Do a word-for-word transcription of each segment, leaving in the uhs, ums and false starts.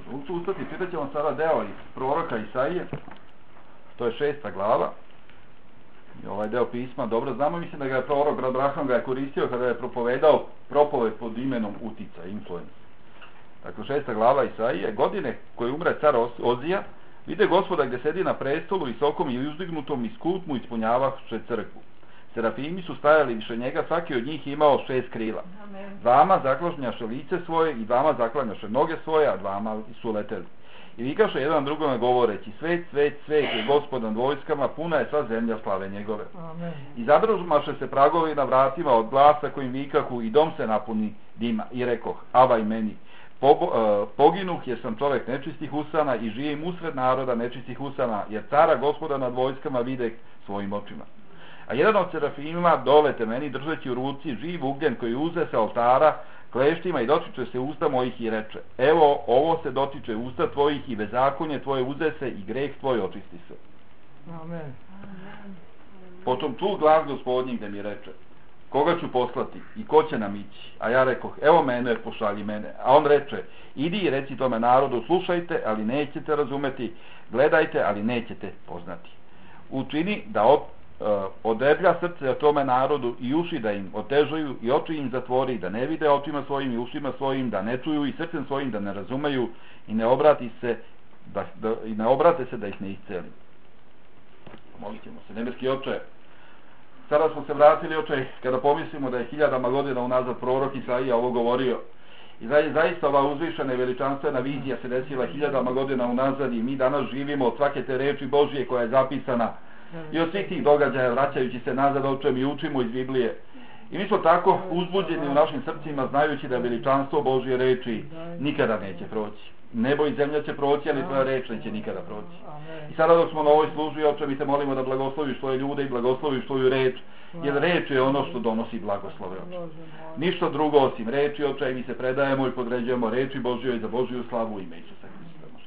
ustati, čitat ćemo sada deo iz proroka Isaije, to je šesta glava. I ovaj deo pisma dobro znamo, mislim da ga je prorok Abraham ga je koristio kada je propovedao propoved pod imenom utica, influence. Dakle, šesta glava Isaije, godine koje umre car Ozija, vide Gospoda gdje sedi na prestolu i sokom i uzdignutom i skup mu ispunjavaše crkvu. Serafimi su stajali više njega, svaki od njih imao šest krila. Dvama zaklanjaše lice svoje i dvama zaklanjaše noge svoje, a dvama su leteli. I vikaše jedan drugome govoreći, svet, svet, svet je Gospodan vojskama, puna je sva zemlja slave njegove. Amen. I zadržmaše se pragovi na vratima od glasa kojim vikahu i dom se napuni dima. I rekoh, avaj meni, Pobo, uh, poginuh jer sam čovjek nečistih usana i živim usred naroda nečistih usana, jer cara Gospoda nad vojskama vide svojim očima. A jedan od serafima dolete meni držeći u ruci živ ugljen koji uze sa oltara kleštima i dotiče se usta mojih i reče, evo ovo se dotiče usta tvojih i bezakonje tvoje uze se i greh tvoj očisti se. Amen. Potom čuh glas Gospodnji gdje mi reče, koga ću poslati i ko će nam ići? A ja rekoh, evo mene, pošalji mene. A on reče, idi i reci tome narodu, slušajte, ali nećete razumeti, gledajte, ali nećete poznati. Učini da od, uh, odeblja srce tome narodu i uši da im otežaju i oči im zatvori, da ne vide očima svojim i ušima svojim, da ne čuju i srcem svojim, da ne razumeju i ne obrati se, da, da, i ne obrate se da ih ne iscelim. Molit ćemo se, nebeski Oče, sada smo se vratili, oče, kada pomislimo da je hiljadama godina unazad prorok Isaija ovo govorio. I zaista ova uzvišena i veličanstvena vizija se desila hiljadama godina unazad i mi danas živimo od svake te reči Božije koja je zapisana i od svih tih događaja vraćajući se nazad, oče, mi učimo iz Biblije. I mi smo tako uzbuđeni u našim srcima znajući da veličanstvo Božje reči nikada neće proći. Nebo i zemlja će proći, ali tvoja reč neće nikada proći. I sada dok smo na ovoj službi, oče, mi te molimo da blagosloviš tvoje ljude i blagosloviš tvoju reč, jer reč je ono što donosi blagoslove, oče. Ništa drugo osim reči, oče, i mi se predajemo i podređujemo reči Božjoj za Božju slavu ime Isusa Hrista.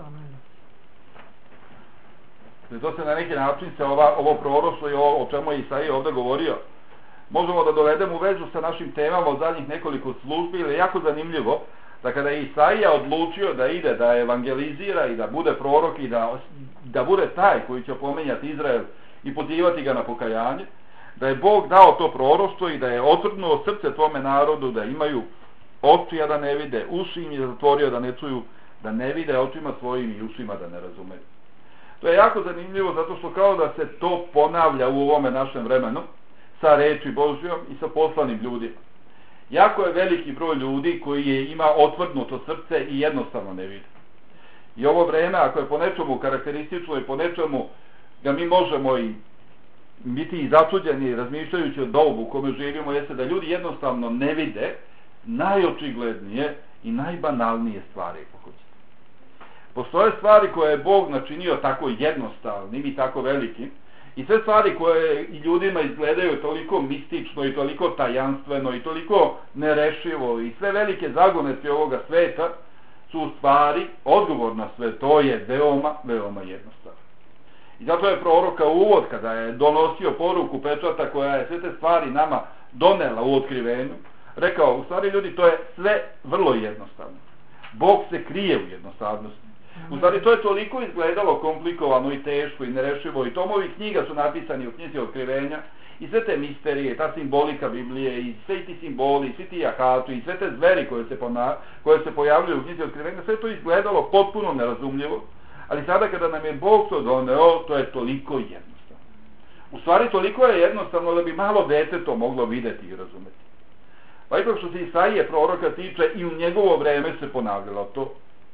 To se na neki način se ova, ovo proroštvo i ovo o čemu je Isaija ovdje govorio, možemo da dovedemo u vezu sa našim temama od zadnjih nekoliko službi, ili je jako zanimljivo da kada je Isaija odlučio da ide, da evangelizira i da bude prorok i da, da bude taj koji će opominjati Izrael i pozivati ga na pokajanje, da je Bog dao to proroštvo i da je otrgnuo srce tome narodu da imaju oči a da ne vide, uši im je zatvorio da ne čuju, da ne vide očima svojim i ušima da ne razumeju. To je jako zanimljivo zato što kao da se to ponavlja u ovome našem vremenu sa reči Božjom i sa poslanim ljudima. Jako je veliki broj ljudi koji je ima otvrdnuto srce i jednostavno ne vidi. I ovo vreme, ako je po nečemu karakteristično i po nečemu da mi možemo i biti i začuđeni razmišljajući o dobu u kome živimo, jeste da ljudi jednostavno ne vide najočiglednije i najbanalnije stvari, ako hoćete. Postoje stvari koje je Bog načinio tako jednostavnim i tako velikim, i sve stvari koje i ljudima izgledaju toliko mistično i toliko tajanstveno i toliko nerešivo i sve velike zagonetke ovoga sveta su u stvari odgovor na sve to je veoma, veoma jednostavno. I zato je proroka uvod kada je donosio poruku pečata koja je sve te stvari nama donela u otkrivenju, rekao, u stvari ljudi, to je sve vrlo jednostavno. Bog se krije u jednostavnosti. U stvari to je toliko izgledalo komplikovano i teško i nerešivo i tomovi knjiga su napisani u knjizi otkrivenja i sve te misterije, ta simbolika Biblije i sve ti simboli, svi ti jahatu i sve te zveri koje se, pona, koje se pojavljaju u knjizi otkrivenja, sve to izgledalo potpuno nerazumljivo, ali sada kada nam je Bog to doneo, to je toliko jednostavno. U stvari toliko je jednostavno da bi malo dete to moglo vidjeti i razumeti. Pa ipak što se Isaije proroka tiče i u njegovo vreme se ponavljalo to.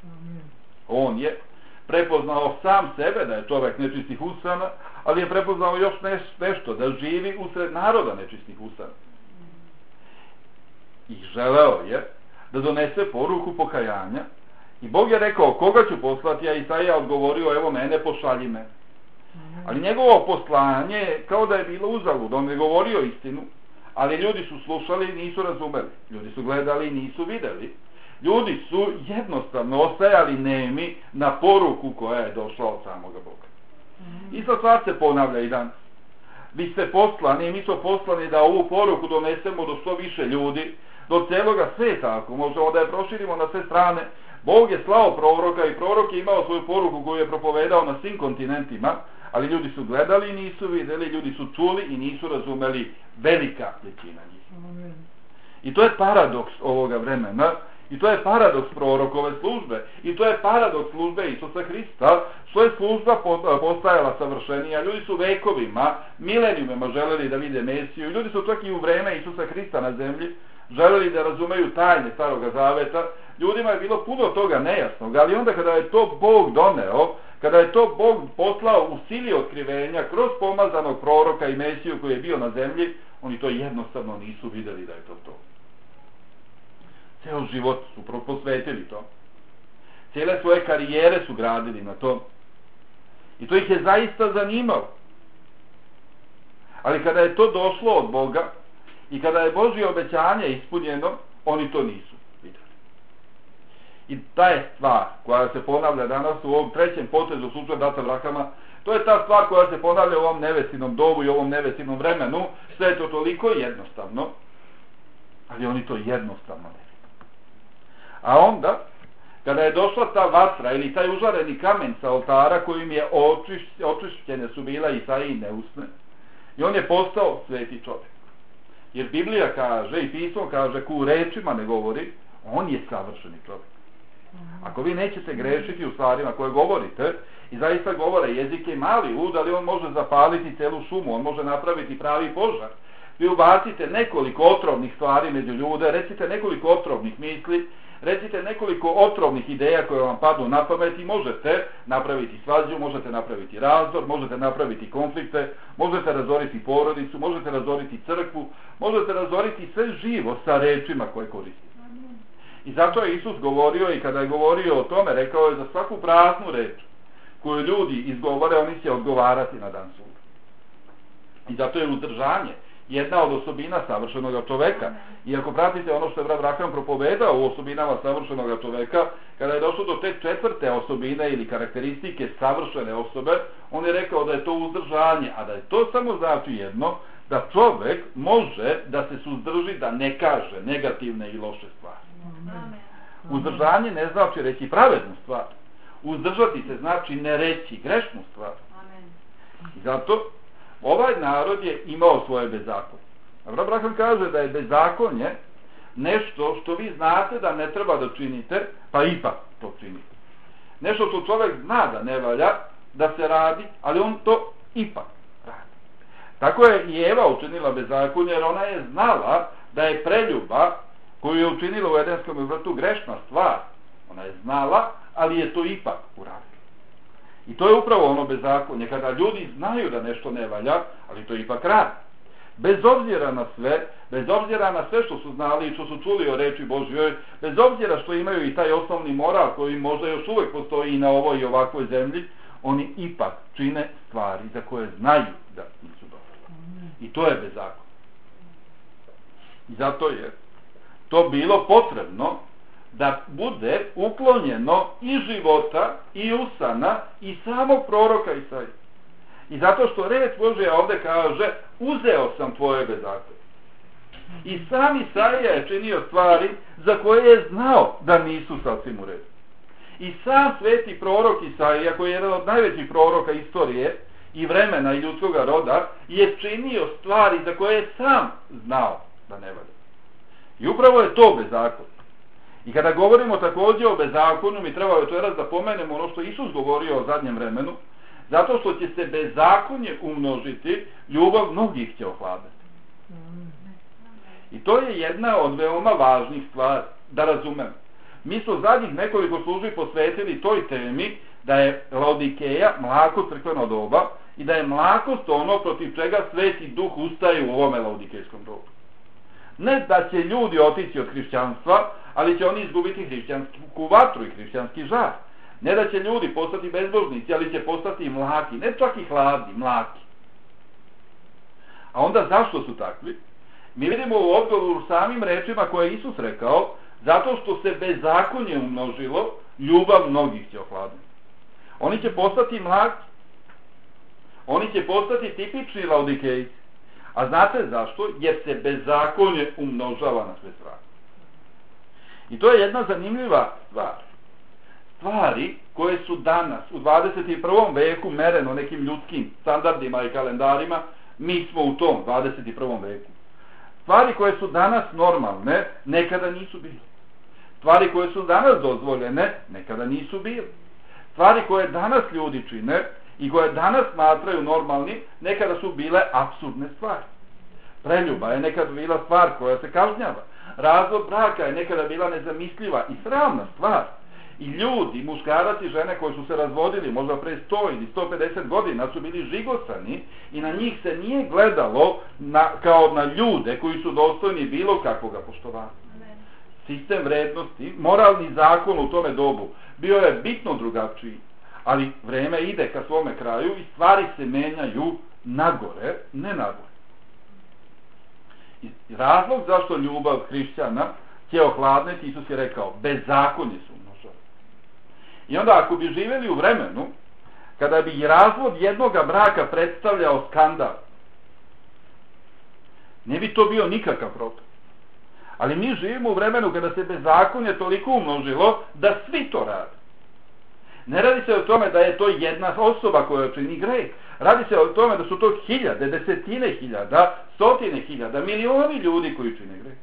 On je prepoznao sam sebe da je čovjek nečistih usana, ali je prepoznao još nešto, da živi usred naroda nečistih usana. I želeo je da donese poruku pokajanja i Bog je rekao, koga ću poslati, a Isaija odgovorio, evo mene, pošalji me. Ali njegovo poslanje kao da je bilo uzalud, on je govorio istinu, ali ljudi su slušali i nisu razumeli, ljudi su gledali i nisu videli. Ljudi su jednostavno ostajali nemi na poruku koja je došla od samoga Boga. Mm. Isto stvar se ponavlja i danas. Vi ste poslani, mi smo poslani da ovu poruku donesemo do što više ljudi, do celoga sveta, ako možemo da je proširimo na sve strane, Bog je slao proroka i prorok je imao svoju poruku koju je propovedao na svim kontinentima, ali ljudi su gledali i nisu vidjeli, ljudi su čuli i nisu razumeli, velika većina njih. Amen. I to je paradoks ovoga vremena, i to je paradoks prorokove službe, i to je paradoks službe Isusa Hrista, što je služba postajala savršenija. Ljudi su vekovima, milenijumima želeli da vide Mesiju, ljudi su čak i u vreme Isusa Hrista na zemlji želeli da razumeju tajne Staroga Zaveta. Ljudima je bilo puno toga nejasnog, ali onda kada je to Bog doneo, kada je to Bog poslao u sili otkrivenja kroz pomazanog proroka i Mesiju koji je bio na zemlji, oni to jednostavno nisu vidjeli da je to to. Ceo život su posvetili to. Cijele svoje karijere su gradili na to. I to ih je zaista zanimalo. Ali kada je to došlo od Boga i kada je Božje obećanje ispunjeno, oni to nisu vidjeli. I ta je stvar koja se ponavlja danas u ovom trećem potezu slučaja brata Abrahama. To je ta stvar koja se ponavlja u ovom nevestinom dobu i ovom nevestinom vremenu. Sve je to toliko jednostavno, ali oni to jednostavno ne. A onda, kada je došla ta vatra ili taj užareni kamen sa oltara kojim je očišćene su bila Isaijine usne, i on je postao sveti čovjek. Jer Biblija kaže i pismo kaže, ko u rečima ne govori, on je savršeni čovjek. Ako vi nećete grešiti u stvarima koje govorite, i zaista govore, jezik je mali ud, ali on može zapaliti celu šumu, on može napraviti pravi požar. Vi ubacite nekoliko otrovnih stvari među ljude, recite nekoliko otrovnih misli, recite nekoliko otrovnih ideja koje vam padnu na pamet i možete napraviti svađu, možete napraviti razdor, možete napraviti konflikte, možete razoriti porodicu, možete razoriti crkvu, možete razoriti sve živo sa rečima koje koristite. I zato je Isus govorio, i kada je govorio o tome, rekao je za svaku praznu reč koju ljudi izgovore, oni će odgovarati na dan suda. I zato je uzdržanje jedna od osobina savršenog čoveka. I ako pratite ono što je brat Abraham propovedao u osobinama savršenog čoveka, kada je došlo do te četvrte osobine ili karakteristike savršene osobe, on je rekao da je to uzdržanje, a da je to samo znači jedno, da čovek može da se suzdrži da ne kaže negativne i loše stvari. Uzdržanje ne znači reći pravednu stvar. Uzdržati se znači ne reći grešnu stvar. I zato ovaj narod je imao svoje bezakonje. Abraham kaže da je bezakonje nešto što vi znate da ne treba da činite, pa ipak to činite. Nešto što čovjek zna da ne valja da se radi, ali on to ipak radi. Tako je i Eva učinila bezakonje, jer ona je znala da je preljuba koju je učinila u Edenskom vrtu grešna stvar. Ona je znala, ali je to ipak uradila. I to je upravo ono bezakonje, kada ljudi znaju da nešto ne valja, ali to ipak radi. Bez obzira na sve, bez obzira na sve što su znali i što su čuli o reči Božjoj, bez obzira što imaju i taj osnovni moral koji možda još uvijek postoji i na ovoj i ovakvoj zemlji, oni ipak čine stvari za koje znaju da nisu dobre. I to je bezakonje. I zato je to bilo potrebno da bude uklonjeno i života, i usana, i samog proroka Isaije. I zato što reč Božja ovdje kaže, uzeo sam tvoje bezakonje. I sam Isaija je činio stvari za koje je znao da nisu sasvim u redu. I sam sveti prorok Isaija, koji je jedan od najvećih proroka istorije i vremena i ljudskog roda, je činio stvari za koje je sam znao da ne valja. I upravo je to bezakonje. I kada govorimo također o bezakonju, mi treba večeras da pomenemo ono što Isus govorio o zadnjem vremenu, zato što će se bezakonje umnožiti, ljubav mnogih će ohladiti. I to je jedna od veoma važnih stvari, da razumemo. Mi smo zadnjih nekoliko službi posvetili toj temi da je Laodikeja mlako crkveno doba i da je mlakost ono protiv čega Sveti Duh ustaje u ovome laodikejskom dobu. Ne da će ljudi otići od hrišćanstva, ali će oni izgubiti hrišćansku vatru i hrišćanski žar. Ne da će ljudi postati bezbožnici, ali će postati mlaki, ne čak i hladni, mlaki. A onda zašto su takvi? Mi vidimo u odgovoru samim rečima koje je Isus rekao, zato što se bezakonje umnožilo, ljubav mnogih će ohladiti. Oni će postati mlaki, oni će postati tipični laodikejci. A znate zašto? Jer se bezakonje umnožava na sve strane. I to je jedna zanimljiva stvar. stvari koje su danas u dvadeset i prvom veku mereno nekim ljudskim standardima i kalendarima, mi smo u tom dvadeset i prvom veku. Stvari koje su danas normalne, nekada nisu bile. Stvari koje su danas dozvoljene, nekada nisu bile. Stvari koje danas ljudi čine i koje danas smatraju normalnim, nekada su bile apsurdne stvari. Preljuba je nekada bila stvar koja se kažnjava. Razvod braka je nekada bila nezamisliva i sramna stvar. I ljudi, muškarac i žene koji su se razvodili možda pre sto ili sto pedeset godina su bili žigosani i na njih se nije gledalo na, kao na ljude koji su dostojni bilo kakvog poštovanja. Sistem vrednosti, moralni zakon u tome dobu bio je bitno drugačiji, ali vreme ide ka svome kraju i stvari se menjaju nagore, ne nagore. I razlog zašto ljubav hrišćana će ohladneti, Isus je rekao, bezakonje su umnožava. I onda ako bi živjeli u vremenu kada bi razvod jednoga braka predstavljao skandal, ne bi to bio nikakav problem. Ali mi živimo u vremenu kada se bezakonje toliko umnožilo da svi to rade. Ne radi se o tome da je to jedna osoba koja čini greh. Radi se o tome da su to hiljade, desetine hiljada, stotine hiljada, milioni ljudi koji čine greh.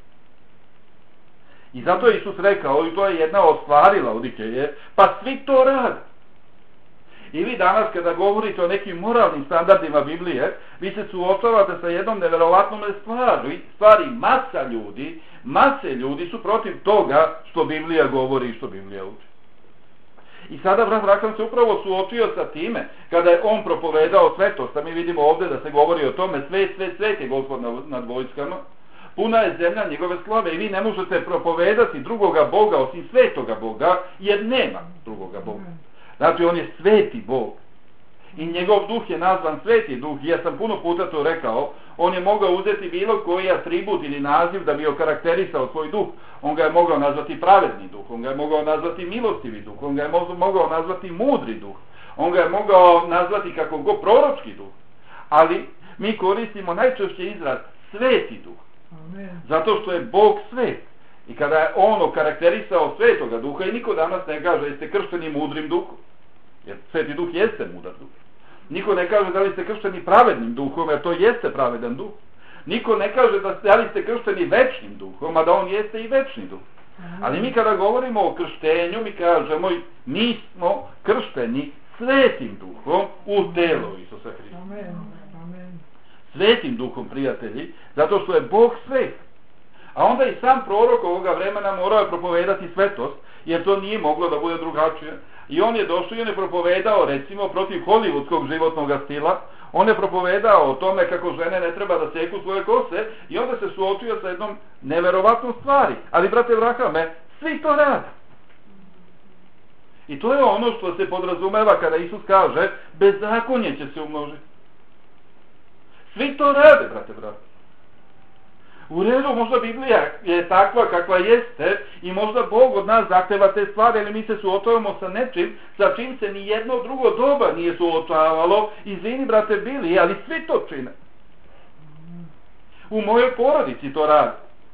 I zato je Isus rekao, i to je jedna od stvari Laodikeje, pa svi to rade. I vi danas kada govorite o nekim moralnim standardima Biblije, vi se suočavate sa jednom neverovatnom stvari, stvari masa ljudi, mase ljudi su protiv toga što Biblija govori i što Biblija uči. I sada brat Rakam se upravo suočio sa time, kada je on propovedao svetost, a mi vidimo ovdje da se govori o tome, sve, sve, svet je Gospod nad vojskama, puna je zemlja njegove slave i vi ne možete propovedati drugoga Boga osim svetoga Boga, jer nema drugoga Boga. Znači on je sveti Bog i njegov duh je nazvan sveti duh i ja sam puno puta to rekao, on je mogao uzeti bilo koji atribut ili naziv da bi okarakterisao svoj duh. On ga je mogao nazvati pravedni duh, on ga je mogao nazvati milostivi duh, on ga je mogao nazvati mudri duh, on ga je mogao nazvati kako god proročki duh, ali mi koristimo najčešće izraz sveti duh. Amen. Zato što je Bog svet. I kada je on okarakterisao svetoga duha, i niko danas ne kaže jeste kršteni mudrim duhom, jer sveti duh jeste mudar duh. Niko ne kaže da li ste kršteni pravednim duhom, jer to jeste pravedan duh. Niko ne kaže da, da li ste kršteni večnim duhom, a da on jeste i večni duh. Ali mi kada govorimo o krštenju, mi kažemo mi smo kršteni svetim duhom u telo Isusa Hrista. Amen. Svetim duhom, prijatelji, zato što je Bog svet. A onda i sam prorok ovoga vremena morao je propovedati svetost, jer to nije moglo da bude drugačije. I on je došao i on je propovedao, recimo, protiv hollywoodskog životnog stila. On je propovedao o tome kako žene ne treba da seku svoje kose i onda se suočio sa jednom neverovatnom stvari. Ali, brate Vrahame, svi to rade. I to je ono što se podrazumeva kada Isus kaže, bezakonje će se umnožiti. Svi to rade, brate, brate. U redu, možda Biblija je takva kakva jeste i možda Bog od nas zahteva te stvari, ali mi se suočavamo sa nečim sa čim se ni jedno drugo doba nije suočavalo. Izvini, brate Bili, ali svi to čine. U mojoj porodici to radi.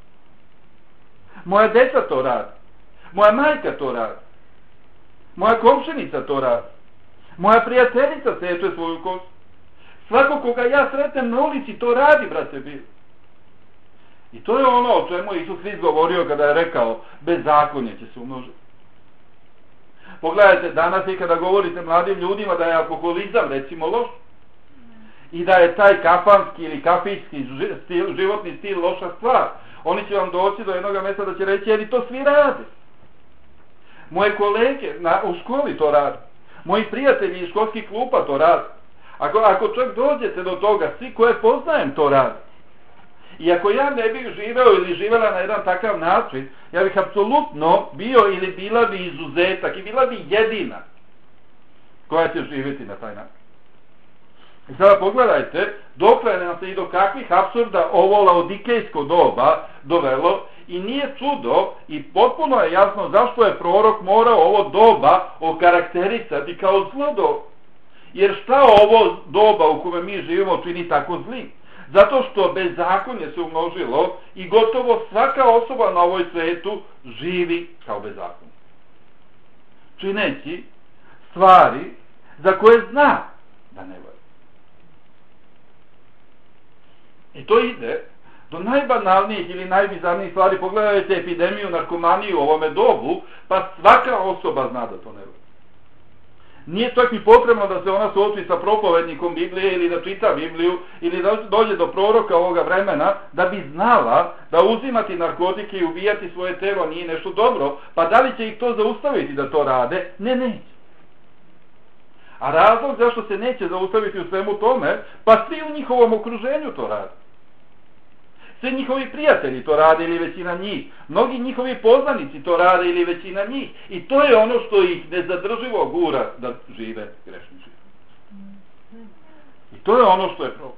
Moja deca to radi. Moja majka to radi. Moja komšinica to radi. Moja prijateljica seče svoju kosu. Svako koga ja sretnem na ulici to radi, brate Bili. I to je ono o čemu Isus Hrist govorio kada je rekao, bezakonje će se umnožiti. Pogledajte, danas i kada govorite mladim ljudima da je alkoholizam recimo loš i da je taj kafanski ili kafijski stil, životni stil loša stvar, oni će vam doći do jednog mjesta da će reći, jer i to svi rade. Moje kolege na, u školi to rade. Moji prijatelji iz školskih klupa to rade. Ako, ako čak dođete do toga, svi koje poznajem to rade. I ako ja ne bih živeo ili živela na jedan takav način, ja bih apsolutno bio ili bila bi izuzetak i bila bi jedina koja će živjeti na taj način. I sada pogledajte, dokle nam se i do kakvih apsurda ovo laodikejsko doba dovelo i nije čudo i potpuno je jasno zašto je prorok morao ovo doba okarakterisati kao zlo doba. Jer šta ovo doba u kome mi živimo čini tako zlim? Zato što bezakonje se umnožilo i gotovo svaka osoba na ovoj svetu živi kao bezakonje. čineći stvari za koje zna da ne valja. I to ide do najbanalnijih ili najbizarnijih stvari. Pogledajte epidemiju, narkomaniju u ovome dobu, pa svaka osoba zna da to ne valja. Nije čak ni potrebno da se ona suoči sa propovednikom Biblije ili da čita Bibliju ili da dođe do proroka ovoga vremena da bi znala da uzimati narkotike i ubijati svoje telo nije nešto dobro, pa da li će ih to zaustaviti da to rade? Ne, neće. A razlog zašto se neće zaustaviti u svemu tome, pa svi u njihovom okruženju to rade. Svi njihovi prijatelji to rade ili većina njih. Mnogi njihovi poznanici to rade ili većina njih. I to je ono što ih nezadrživo gura da žive grešni život. I to je ono što je problem.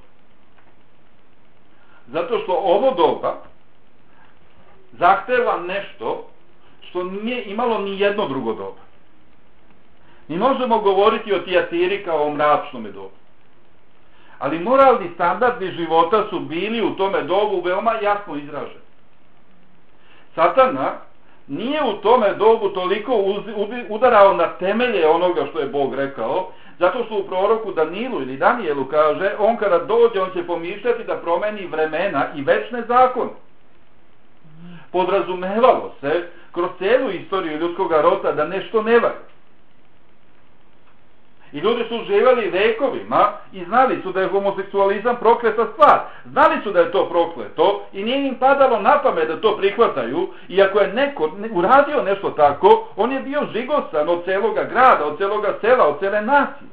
Zato što ovo doba zahteva nešto što nije imalo ni jedno drugo doba. Mi možemo govoriti o Tijatiri kao o mračnome dobu. Ali moralni standardi života su bili u tome dobu veoma jasno izraženi. Satana nije u tome dobu toliko udarao na temelje onoga što je Bog rekao, zato što u proroku Danilu ili Danijelu kaže, on kada dođe, on će pomišljati da promeni vremena i večne zakone. Podrazumevalo se kroz cijelu istoriju ljudskog roda da nešto ne valja. I ljudi su živjeli vekovima i znali su da je homoseksualizam prokleta stvar. Znali su da je to prokleto i nije im padalo na pamet da to prihvataju. I ako je neko uradio nešto tako, on je bio žigosan od celoga grada, od celoga sela, od cele nacije.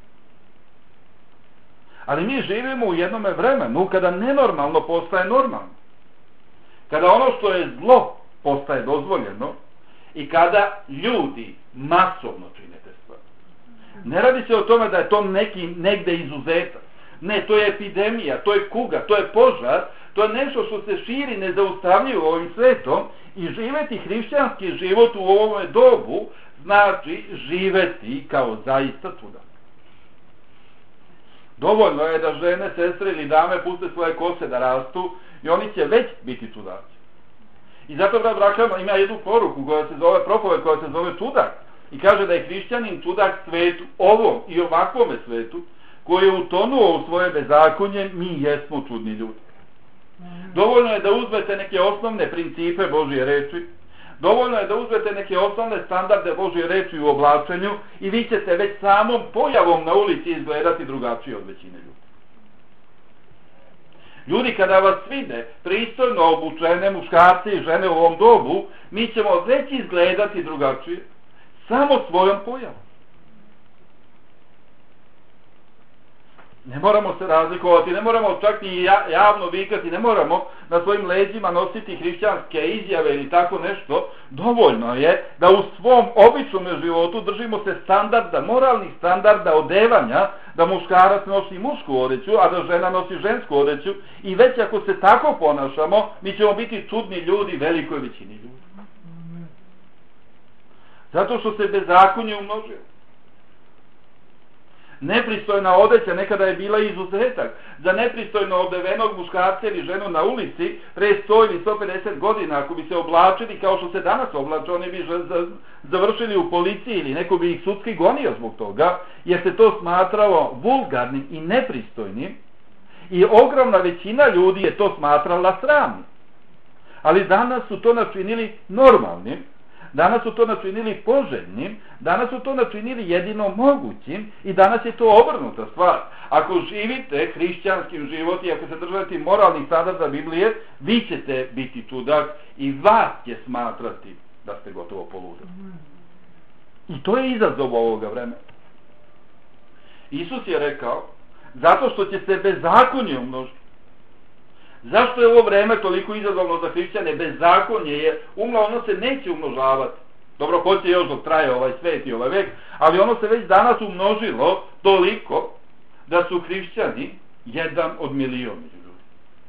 Ali mi živimo u jednome vremenu kada nenormalno postaje normalno. Kada ono što je zlo postaje dozvoljeno i kada ljudi masovno čine te stvari. Ne radi se o tome da je to neki negde izuzetak. Ne, to je epidemija, to je kuga, to je požar, to je nešto što se širi nezaustavljivo ovim svetom i živeti hrišćanski život u ovome dobu znači živeti kao zaista čudan. Dovoljno je da žene, sestre ili dame puste svoje kose da rastu i oni će već biti čudaci. I zato brat Brakama ima jednu poruku koja se zove propoved, koja se zove čudak. I kaže da je hrišćanin čudak svetu, ovom i ovakvome svetu, koji je utonuo u svoje bezakonje, mi jesmo čudni ljudi. Dovoljno je da uzmete neke osnovne principe Božje reči, dovoljno je da uzmete neke osnovne standarde Božje reči u oblačenju i vi ćete već samom pojavom na ulici izgledati drugačije od većine ljudi. Ljudi kada vas vide pristojno obučene muškarci i žene u ovom dobu, mi ćemo već izgledati drugačije samo svojom pojavom. Ne moramo se razlikovati, ne moramo čak ni javno vikati, ne moramo na svojim leđima nositi hrišćanske izjave ili tako nešto. Dovoljno je da u svom običnom životu držimo se standarda, moralnih standarda odevanja, da muškarac nosi mušku odeću, a da žena nosi žensku odeću i već ako se tako ponašamo, mi ćemo biti čudni ljudi velikoj većini ljudi. Zato što se bezakonje umnožilo. Nepristojna odeća nekada je bila izuzetak. Za nepristojno odevenog muškarca ili ženu na ulici pre sto ili sto pedeset godina, ako bi se oblačili kao što se danas oblače, oni bi završili u policiji ili neko bi ih sudski gonio zbog toga, jer se to smatralo vulgarnim i nepristojnim i ogromna većina ljudi je to smatrala sramnim. Ali danas su to načinili normalnim. Danas su to načinili poželjnim, danas su to načinili jedino mogućim i danas je to obrnuta stvar. Ako živite hrišćanskim život i ako se držite moralnih standarda Biblije, vi ćete biti čudak i vas će smatrati da ste gotovo poludali. I to je izazov ovoga vremena. Isus je rekao, zato što će se bezakonje umnožiti. Zašto je ovo vreme toliko izazovno za hrišćane? Bezakonje je umno, ono se neće umnožavati. Dobro, hoće još dok traje ovaj svet i ovaj vek, ali ono se već danas umnožilo toliko da su hrišćani jedan od miliona ljudi.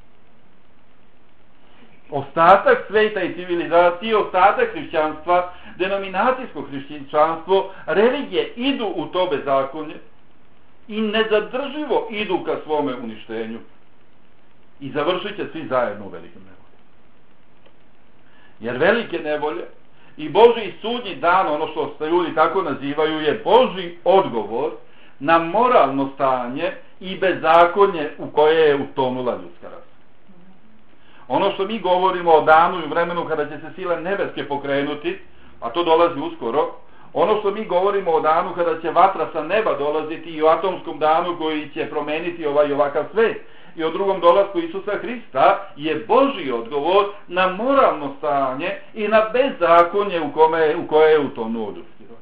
Ostatak sveta i civilizacije, ostatak hrišćanstva, denominacijsko hrišćanstvo, religije idu u to bezakonje i nezadrživo idu ka svome uništenju. I završit će svi zajedno u velikim nevolje. Jer velike nevolje I Božji sudnji dan, ono što se ljudi tako nazivaju, je Božji odgovor na moralno stanje i bezakonje u koje je utonula ljudska rasa. Ono što mi govorimo o danu i vremenu kada će se sile nebeske pokrenuti, a to dolazi uskoro, ono što mi govorimo o danu kada će vatra sa neba dolaziti i o atomskom danu koji će promeniti ovaj i ovakav svet i o drugom dolasku Isusa Hrista, je Božji odgovor na moralno stanje i na bezakonje u, kome, u koje je utonuo ljudski rod.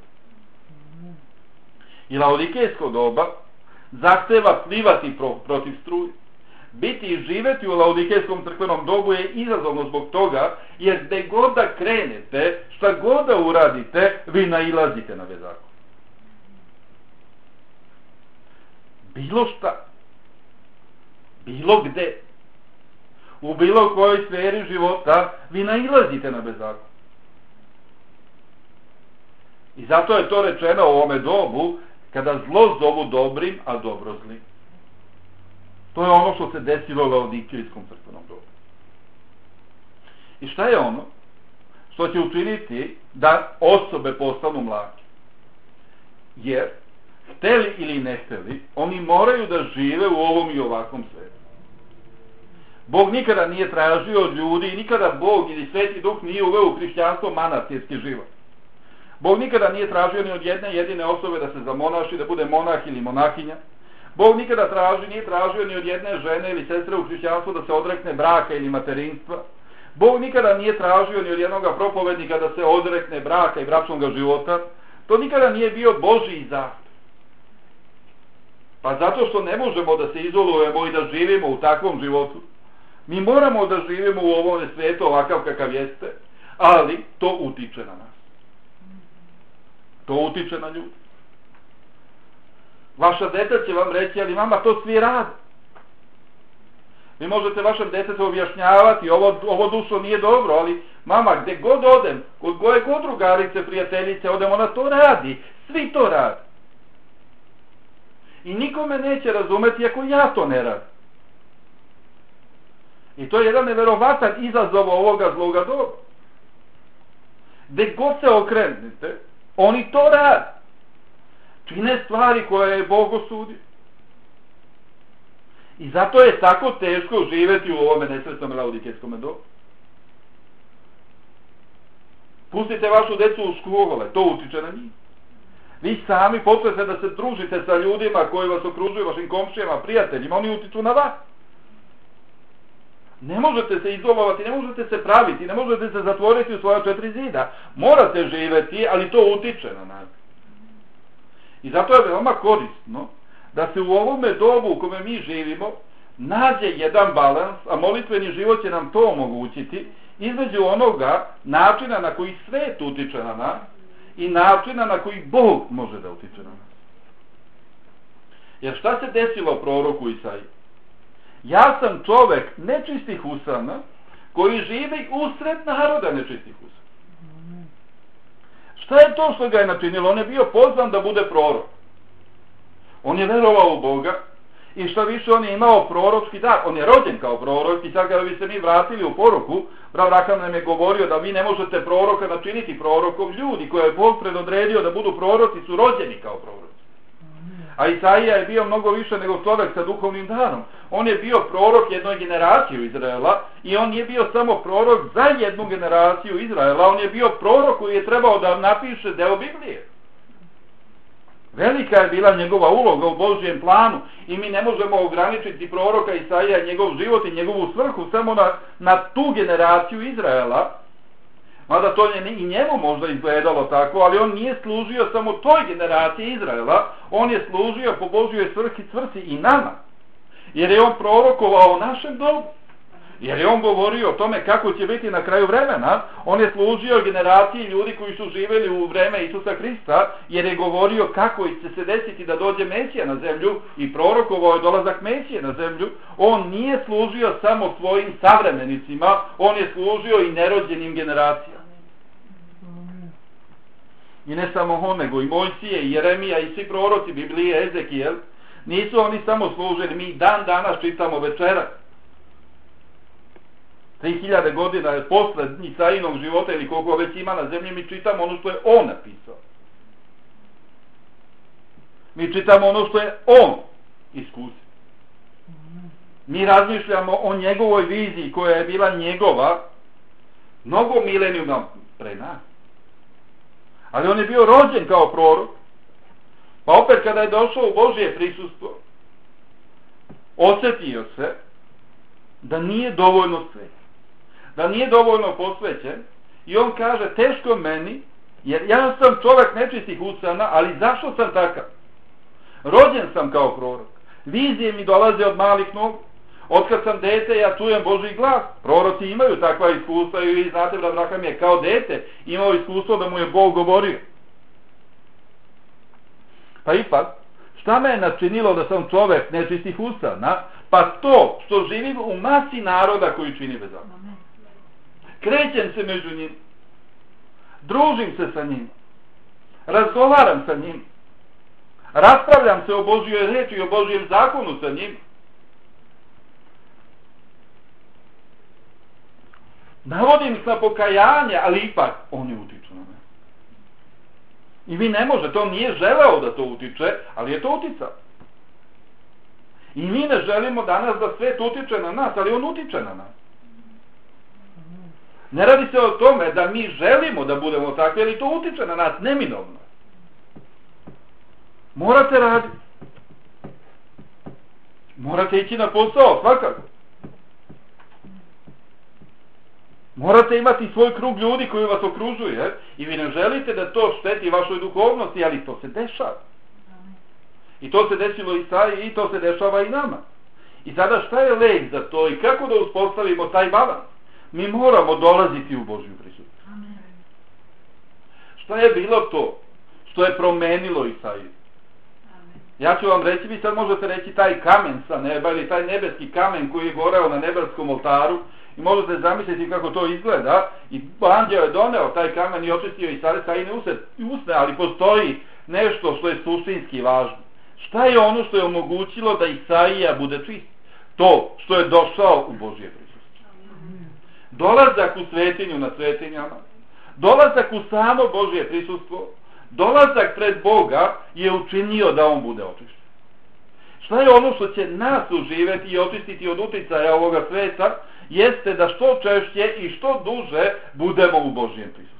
I laodikejsko doba zahteva plivati pro, protiv struje. Biti i živeti u laodikejskom crkvenom dobu je izazovno zbog toga, jer gde god da krenete, šta god da uradite, vi nailazite na bezakon. Bilo šta, bilo gde, u bilo kojoj sferi života, vi nailazite na bezakon. I zato je to rečeno u ovome dobu, kada zlo zovu dobrim, a dobro zlim. To je ono što se desilo u laodikejskom crkvenom dobu. I šta je ono što će učiniti da osobe postanu mlake? Jer, hteli ili ne hteli, oni moraju da žive u ovom i ovakvom svetu. Bog nikada nije tražio od ljudi i nikada Bog ili Sveti Duh nije uveo u hrišćanstvo manastirski život. Bog nikada nije tražio ni od jedne jedine osobe da se zamonaši, da bude monah ili monahinja. Bog nikada traži, nije tražio ni od jedne žene ili sestre u hrišćanstvu da se odrekne braka ili materinstva. Bog nikada nije tražio ni od jednoga propovednika da se odrekne braka i bračnog života. To nikada nije bio Božji zahtev. Pa zato što ne možemo da se izolujemo i da živimo u takvom životu. Mi moramo da živimo u ovom svijetu ovakav kakav jeste, ali to utiče na nas. To utiče na ljudi. Vaša deca će vam reći, ali mama, to svi rade. Vi možete vašem detetu objašnjavati, ovo, ovo dušo nije dobro, ali mama, gde god odem, kod koje god drugarice, prijateljice odem, ona to radi. Svi to radi. I nikome neće razumeti ako ja to ne radim. I to je jedan neverovatan izazov ovoga zloga doba. Gde god se okrenete, oni to rade. Čine stvari koje je Bog osudio. I zato je tako teško živjeti u ovome nesretnom laodikejskom dobu. Pustite vašu decu u škole, to utiče na njih. Vi sami počnete da se družite sa ljudima koji vas okružuju, vašim komšijama, prijateljima, oni utiču na vas. Ne možete se izolovati, ne možete se praviti, ne možete se zatvoriti u svoja četiri zida. Morate živjeti, ali to utiče na nas. I zato je veoma korisno da se u ovome dobu u kome mi živimo nađe jedan balans, a molitveni život će nam to omogućiti, između onoga načina na koji svet utiče na nas i načina na koji Bog može da utiče na nas. Jer šta se desilo proroku Isaiji? Ja sam čovek nečistih usana koji živi usred naroda nečistih usana. Šta je to što ga je načinilo? On je bio pozvan da bude prorok. On je verovao u Boga i šta više, on je imao proročki dar. On je rođen kao prorok i sad kada bi se mi vratili u poruku, Brav Raham nam je govorio da vi ne možete proroka načiniti prorokom. Ljudi koje je Bog predodredio da budu proroci su rođeni kao proroci. A Isaija je bio mnogo više nego čovjek sa duhovnim darom. On je bio prorok jednoj generaciji Izraela i on nije bio samo prorok za jednu generaciju Izraela, on je bio prorok koji je trebao da napiše deo Biblije. Velika je bila njegova uloga u Božjem planu i mi ne možemo ograničiti proroka Isaija, njegov život i njegovu svrhu samo na, na tu generaciju Izraela. Mada to je i njemu možda izgledalo tako, ali on nije služio samo toj generaciji Izraela, on je služio po Božjoj svrhi svrsi i nama. Jer je on prorokovao o našem dobu. Jer je on govorio o tome kako će biti na kraju vremena. On je služio generaciji ljudi koji su živjeli u vreme Isusa Hrista, jer je govorio kako će se desiti da dođe Mesija na zemlju i prorokovao je dolazak Mesije na zemlju. On nije služio samo svojim savremenicima, on je služio i nerođenim generacijama. I ne samo on, nego i Mojsije, i Jeremija, i svi proroci Biblije, Ezekijel. Nisu oni samo služili, mi dan danas čitamo večeras. tri hiljade godina je posle Isaijinog života ili koliko već ima na zemlji, mi čitamo ono što je on napisao. Mi čitamo ono što je on iskusio. Mi razmišljamo o njegovoj viziji koja je bila njegova mnogo milenijuma pre nas. Ali on je bio rođen kao prorok. Pa opet kada je došao u Božje prisustvo, osjetio se da nije dovoljno svet, da nije dovoljno posvećen, i on kaže, teško meni, jer ja sam čovjek nečistih usana, ali zašto sam takav? Rođen sam kao prorok, vizije mi dolaze od malih nogu, otkad sam dete ja čujem Božji glas. Proroci imaju takva iskustva i vi znate da Abraham je kao dete imao iskustvo da mu je Bog govorio. Pa ipak, šta me je načinilo da sam čovjek nečistih usana? Pa to što živim u masi naroda koji čini bezakon. Krećem se među njim, družim se sa njim, razgovaram sa njim, raspravljam se o Božjoj reči i o Božjem zakonu sa njim. Navodim ih na pokajanje, ali ipak oni utiču na mene. I vi ne možete, on nije želeo da to utiče, ali je to uticao. I mi ne želimo danas da svet utiče na nas, ali on utiče na nas. Ne radi se o tome da mi želimo da budemo takvi, ali to utiče na nas, neminovno. Morate raditi. Morate ići na posao, svakako. Morate imati svoj krug ljudi koji vas okružuje i vi ne želite da to šteti vašoj duhovnosti, ali to se dešava. I to se desilo Isaiji i to se dešava i nama. I sada šta je lek za to i kako da uspostavimo taj balans? Mi moramo dolaziti u Božju prisutnost. Šta je bilo to što je promenilo Isaiju? Ja ću vam reći, vi sad možete reći taj kamen sa neba ili taj nebeski kamen koji je goreo na nebeskom oltaru i možete zamisliti kako to izgleda i anđeo je doneo taj kamen i očistio Isaijine usne, ali postoji nešto što je suštinski važno. Šta je ono što je omogućilo da Isaija bude čist? To što je došao u Božje prisustvo. Dolazak u svetinju na svetinjama, dolazak u samo Božje prisustvo, dolazak pred Boga je učinio da on bude očišćen. Šta je ono što će nas uživeti i očistiti od uticaja ovoga sveta? Jeste da što češće i što duže budemo u Božjem prisustvu.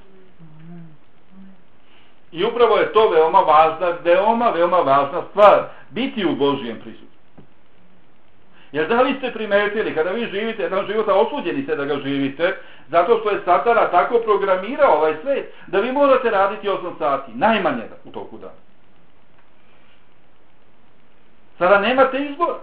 I upravo je to veoma važna, veoma, veoma važna stvar, biti u Božjem prisustvu. Jer da li ste primetili, kada vi živite jedan život, a osuđeni ste da ga živite, zato što je Satana tako programirao ovaj svet, da vi morate raditi osam sati, najmanje u toku dana. Sada nemate izbora.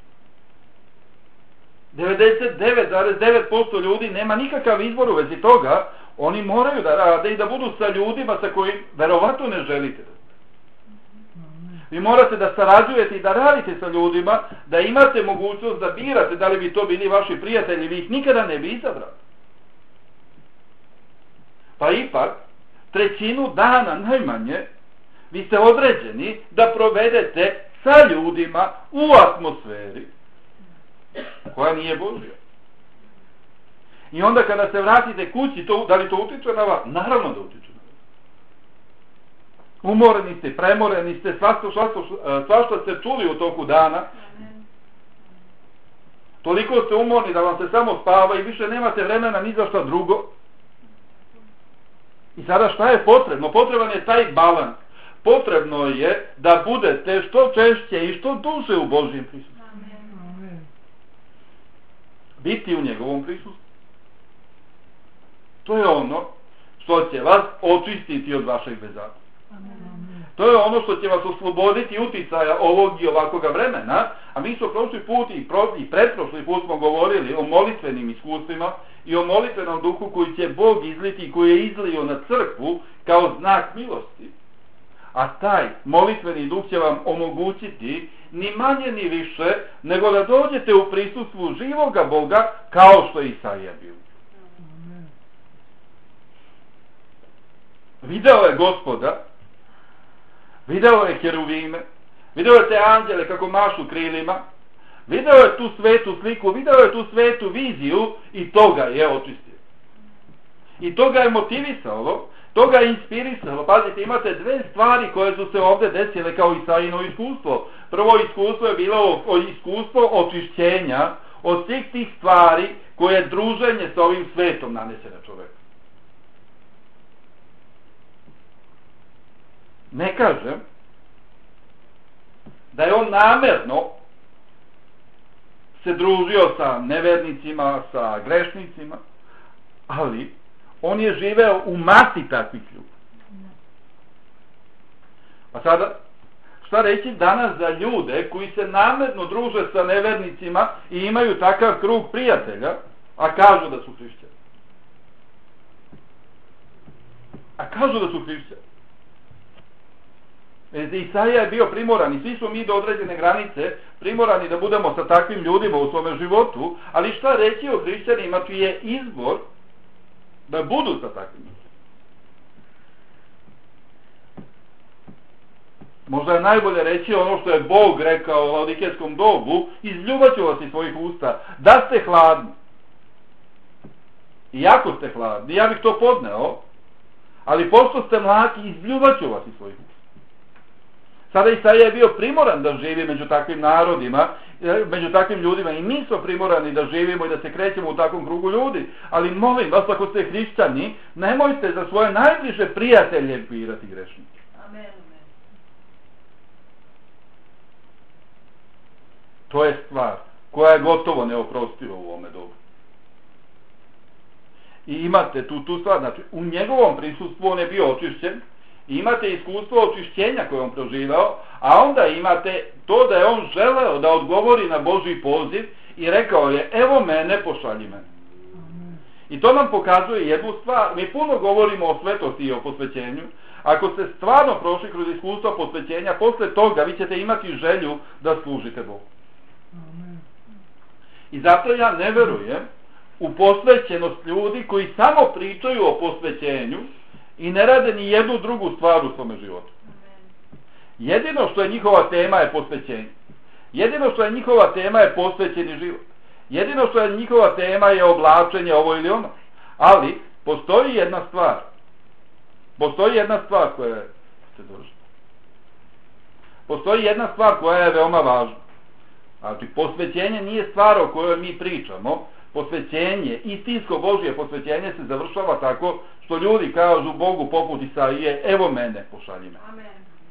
devedeset devet zarez devet posto ljudi nema nikakav izbor u vezi toga, oni moraju da rade i da budu sa ljudima sa kojim verovatno ne želite. Vi morate da sarađujete i da radite sa ljudima, da imate mogućnost da birate da li bi to bili vaši prijatelji, vi ih nikada ne bi izabrali. Pa ipak, trećinu dana najmanje, vi ste određeni da provedete sa ljudima u atmosferi koja nije Božja. I onda kada se vratite kući, to, da li to utiče na vas? Naravno da utiče na vas. Umoreni ste, premoreni ste, svašta, svašta, svašta ste čuli u toku dana. Toliko ste umorni da vam se samo spava i više nemate vremena ni za šta drugo. I sada šta je potrebno? Potreban je taj balans. Potrebno je da budete što češće i što duže u Božjem prisustvu. Biti u njegovom prisustvu. To je ono što će vas očistiti od vašeg bezakonja. To je ono što će vas osloboditi uticaja ovog i ovakvoga vremena, a mi smo prošli put i, pro, i pretprošli put smo govorili o molitvenim iskustvima i o molitvenom duhu koji će Bog izliti i koji je izlio na crkvu kao znak milosti. A taj molitveni duh će vam omogućiti ni manje ni više nego da dođete u prisustvu živoga Boga kao što je Isaija bio. Video je Gospoda, video je keruvime, video je te anđele kako mašu krilima, Video je tu svetu sliku, video je tu svetu viziju i to ga je očistio. I to ga je motivisalo, to ga je inspirisalo. Pazite, imate dve stvari koje su se ovdje desile kao Isaino iskustvo. Prvo iskustvo je bilo o, iskustvo očišćenja od svih tih stvari koje druženje s ovim svetom nanese na čoveka. Ne kažem da je on namerno se družio sa nevernicima, sa grešnicima, ali on je živeo u masi takvih ljudi. A sada, šta reći danas za ljude koji se namerno druže sa nevernicima i imaju takav krug prijatelja, a kažu da su hrišćani? A kažu da su hrišćani. Isaija je bio primoran i svi smo mi do određene granice primorani da budemo sa takvim ljudima u svome životu, ali šta reći o hrišćanima čiji je izbor da budu sa takvim ljudima? Možda je najbolje reći ono što je Bog rekao u laodikejskom dobu: izljubat ću vas iz svojih usta, da ste hladni. Iako ste hladni, ja bih to podneo, ali pošto ste mlaki, izljubat ću vas iz svojih usta. Sada Isaija je bio primoran da živi među takvim narodima, među takvim ljudima, i mi smo primorani da živimo i da se krećemo u takvom krugu ljudi. Ali molim vas, ako ste hrišćani, nemojte za svoje najbliže prijatelje birati grešnike. Amen. To je stvar koja je gotovo neoprostiva u ovome dobu. I imate tu, tu stvar, znači u njegovom prisustvu on je bio očišćen, i imate iskustvo očišćenja koje on proživao, a onda imate to da je on želeo da odgovori na Božji poziv i rekao je: evo mene, pošalji mene. I to nam pokazuje jednu stvar. Mi puno govorimo o svetosti i o posvećenju. Ako ste stvarno prošli kroz iskustvo posvećenja, posle toga vi ćete imati želju da služite Bogu. I zato ja ne verujem u posvećenost ljudi koji samo pričaju o posvećenju i ne rade ni jednu drugu stvar u svome životu. Jedino što je njihova tema je posvećenje. Jedino što je njihova tema je posvećeni život. Jedino što je njihova tema je oblačenje ovo ili ono. Ali postoji jedna stvar. Postoji jedna stvar koja je se drži. Postoji jedna stvar koja je veoma važna. Znači, posvećenje nije stvar o kojoj mi pričamo. Posvećenje, istinsko Božje posvećenje se završava tako što ljudi kažu Bogu poput Isaije: evo mene, pošalji me. Amen.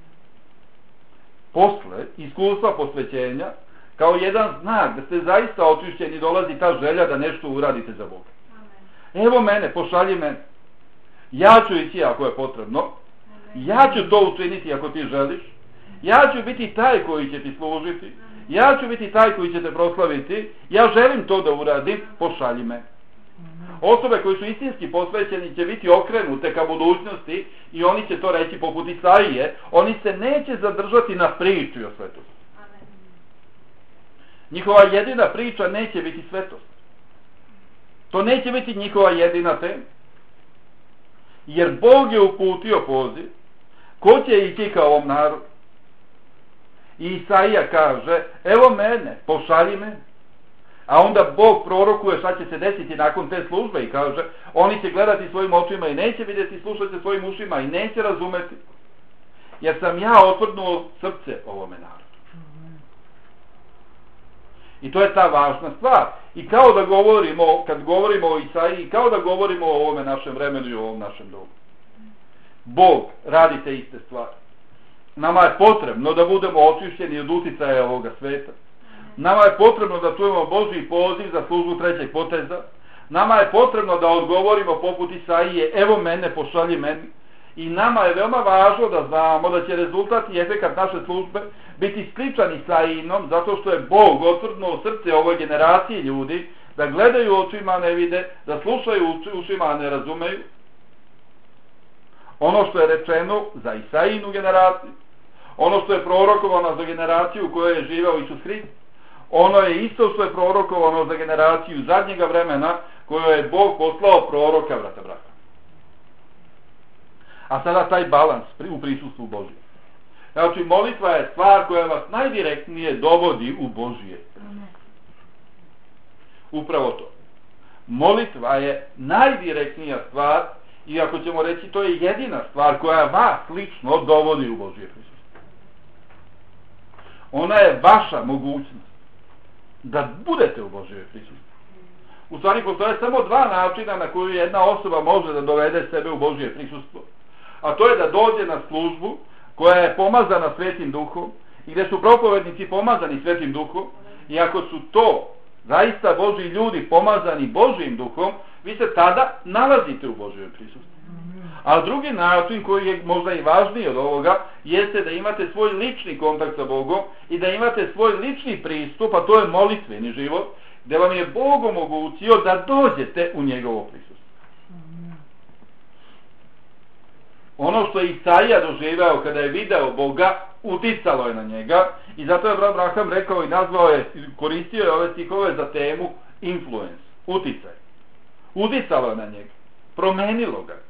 Posle iskustva posvećenja, kao jedan znak da ste zaista očišćeni, dolazi ta želja da nešto uradite za Boga. Amen. Evo mene, pošalji mene. Ja ću ići ako je potrebno. Amen. Ja ću to učiniti ako ti želiš. Ja ću biti taj koji će ti služiti. Amen. Ja ću biti taj koji će te proslaviti. Ja želim to da uradim, pošalji me. Osobe koji su istinski posvećeni će biti okrenute ka budućnosti i oni će to reći poput Isaije. Oni se neće zadržati na priči o svetosti. Njihova jedina priča neće biti svetost. To neće biti njihova jedina tema. Jer Bog je uputio poziv ko će ići ka ovom narodu. I Isaija kaže: evo mene, pošalji me. A onda Bog prorokuje šta će se desiti nakon te službe i kaže: oni će gledati svojim očima i neće vidjeti, slušati svojim ušima i neće razumeti. Jer sam ja otvrdnuo srce ovome narodu. I to je ta važna stvar. I kao da govorimo, kad govorimo o Isaiji, kao da govorimo o ovome našem vremenu i o ovom našem dobu. Bog radi te iste stvari. Nama je potrebno da budemo očišćeni od uticaja ovoga sveta. Nama je potrebno da čujemo Božji poziv za službu trećeg poteza. Nama je potrebno da odgovorimo poput Isaije: evo mene, pošalji meni. I nama je veoma važno da znamo da će rezultat i efekat naše službe biti sličan Isaijinom, zato što je Bog otvrdnuo srce ovoj generaciji ljudi da gledaju očima, ne vide, da slušaju ušima, a ne razumeju. Ono što je rečeno za Isaijinu generaciju, ono što je prorokovano za generaciju u kojoj je živeo Isus Hrist, ono je isto što je prorokovano za generaciju zadnjega vremena kojoj je Bog poslao proroka, brata, brata. A sada taj balans u prisustvu Božjem. Znači, molitva je stvar koja vas najdirektnije dovodi u Božje. Upravo to. Molitva je najdirektnija stvar, i ako ćemo reći, to je jedina stvar koja vas lično dovodi u Božje prisustvo. Ona je vaša mogućnost da budete u Božje prisustvo. U stvari, postoje samo dva načina na koju jedna osoba može da dovede sebe u Božje prisustvo. A to je da dođe na službu koja je pomazana Svetim Duhom i gdje su propovednici pomazani Svetim Duhom, i ako su to zaista Božji ljudi pomazani Božjim Duhom, vi se tada nalazite u Božjem prisustvu. A drugi način, koji je možda i važniji od ovoga, jeste da imate svoj lični kontakt sa Bogom i da imate svoj lični pristup, a to je molitveni život, gdje vam je Bog omogućio da dođete u njegovo prisustvo. Ono što je Isaija doživeo kada je video Boga, uticalo je na njega, i zato je Abraham rekao i nazvao je, koristio je ove stihove za temu influence, uticaj. Uticalo je na njega, promenilo ga.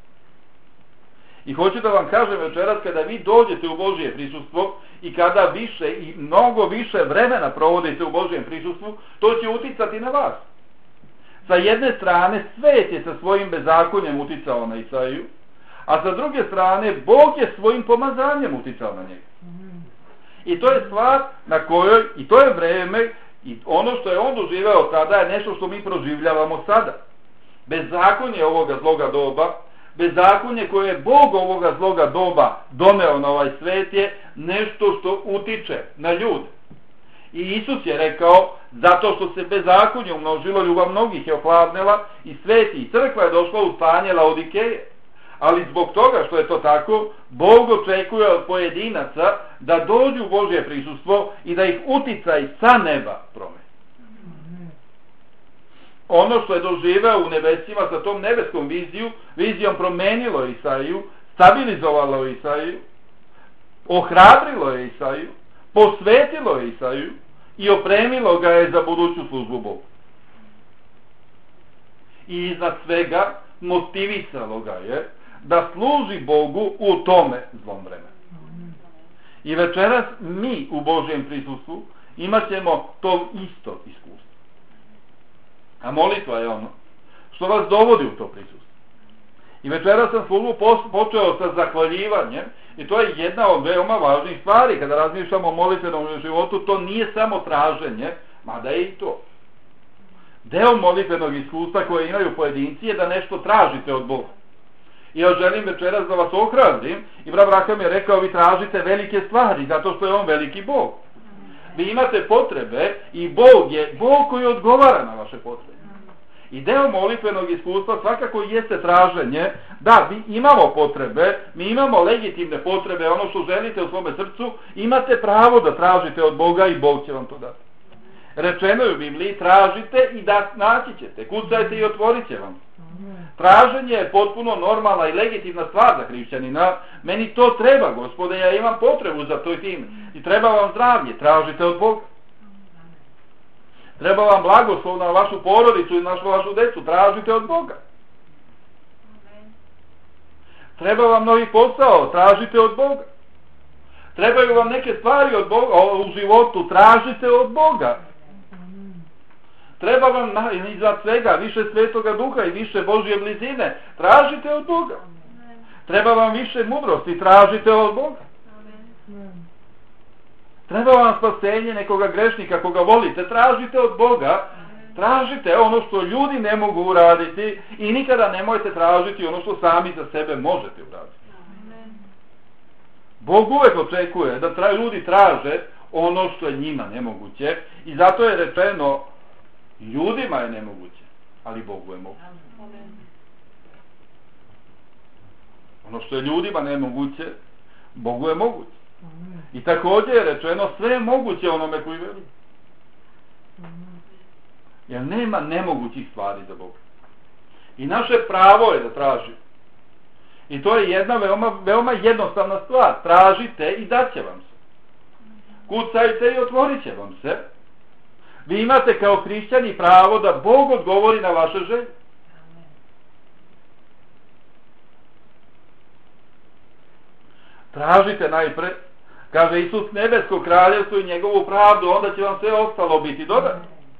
I hoću da vam kažem večeras, kada vi dođete u Božje prisustvo i kada više i mnogo više vremena provodite u Božjem prisustvu, to će uticati na vas. Sa jedne strane, svet je sa svojim bezakonjem uticao na Isaiju, a sa druge strane, Bog je svojim pomazanjem uticao na njega. I to je stvar na kojoj, i to je vreme, i ono što je on doživeo tada je nešto što mi proživljavamo sada. Bezakonje ovoga zloga doba, bezakonje koje je Bog ovoga zloga doba doneo na ovaj svet je nešto što utiče na ljude. I Isus je rekao, zato što se bezakonje umnožilo, ljubav mnogih je ohladnela i svet i crkva je došla u stanje Laodikeje. Ali zbog toga što je to tako, Bog očekuje od pojedinaca da dođu u Božje prisustvo i da ih uticaj sa neba promeni. Ono što je doživeo u nebesima sa tom nebeskom viziju, vizijom promenilo Isaiju, stabilizovalo Isaiju, ohrabrilo je Isaiju, posvetilo je Isaiju i opremilo ga je za buduću službu Bogu. I iznad svega motivisalo ga je da služi Bogu u tome zlom vremenu. I večeras mi u Božjem prisustvu imat ćemo to isto iskustvo. A molitva je ono što vas dovodi u to prisustvo. I večeras sam službu počeo sa zahvaljivanjem, i to je jedna od veoma važnih stvari. Kada razmišljamo o molitvenom životu, to nije samo traženje, mada je i to. Deo molitvenog iskustva koje imaju pojedinci je da nešto tražite od Boga. I ja želim večeras da vas ohrabrim, i brat Abraham je rekao, vi tražite velike stvari, zato što je on veliki Bog. Vi imate potrebe i Bog je Bog koji odgovara na vaše potrebe. I deo molitvenog iskustva svakako jeste traženje, da, mi imamo potrebe, mi imamo legitimne potrebe, ono što želite u svome srcu, imate pravo da tražite od Boga i Bog će vam to dati. Rečeno je u Bibliji, tražite i da naći ćete, kucajte i otvorit će vam. Traženje je potpuno normalna i legitimna stvar za hrišćanina. Meni to treba, Gospode, ja imam potrebu za to i tim. I treba vam zdravlje, tražite od Boga. Treba vam blagoslov na vašu porodicu i na vašu decu, tražite od Boga. Treba vam novi posao, tražite od Boga. Trebaju vam neke stvari od Boga, u životu, tražite od Boga. Treba vam iza svega više Svetoga Duha i više Božje blizine, tražite od Boga. Treba vam više mudrosti, tražite od Boga. Treba vam spasenje nekoga grešnika koga volite, tražite od Boga. Tražite ono što ljudi ne mogu uraditi i nikada nemojte tražiti ono što sami za sebe možete uraditi. Bog uvek očekuje da tra, ljudi traže ono što je njima nemoguće, i zato je rečeno, ljudima je nemoguće, ali Bogu je moguće. Ono što je ljudima nemoguće, Bogu je moguće. I također je rečeno, sve je moguće onome koji veruje. Jer nema nemogućih stvari za Boga. I naše pravo je da tražimo. I to je jedna veoma, veoma jednostavna stvar. Tražite i daće vam se. Kucajte i otvorit će vam se. Vi imate kao hrišćani pravo da Bog odgovori na vaše želje. Tražite najpre Kaže Isus, nebesko kraljevstvo i njegovu pravdu, onda će vam sve ostalo biti dodato.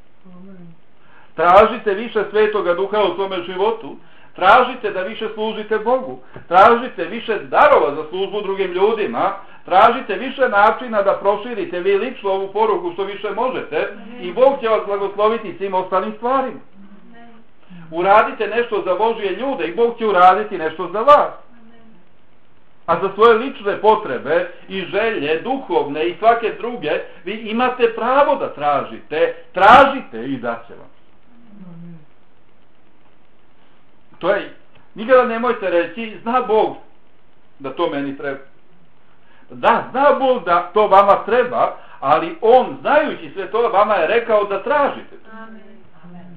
Tražite više Svetoga Duha u svome životu. Tražite da više služite Bogu. Tražite više darova za službu drugim ljudima. Tražite više načina da proširite vi lično ovu poruku što više možete i Bog će vas blagosloviti svim ostalim stvarima. Uradite nešto za Božje ljude i Bog će uraditi nešto za vas. A za svoje lične potrebe i želje, duhovne i svake druge, vi imate pravo da tražite. Tražite i da će vam. To je, nikada nemojte reći, zna Bog da to meni treba. Da, zna Bog da to vama treba, ali On, znajući sve to, vama je rekao da tražite. Amen.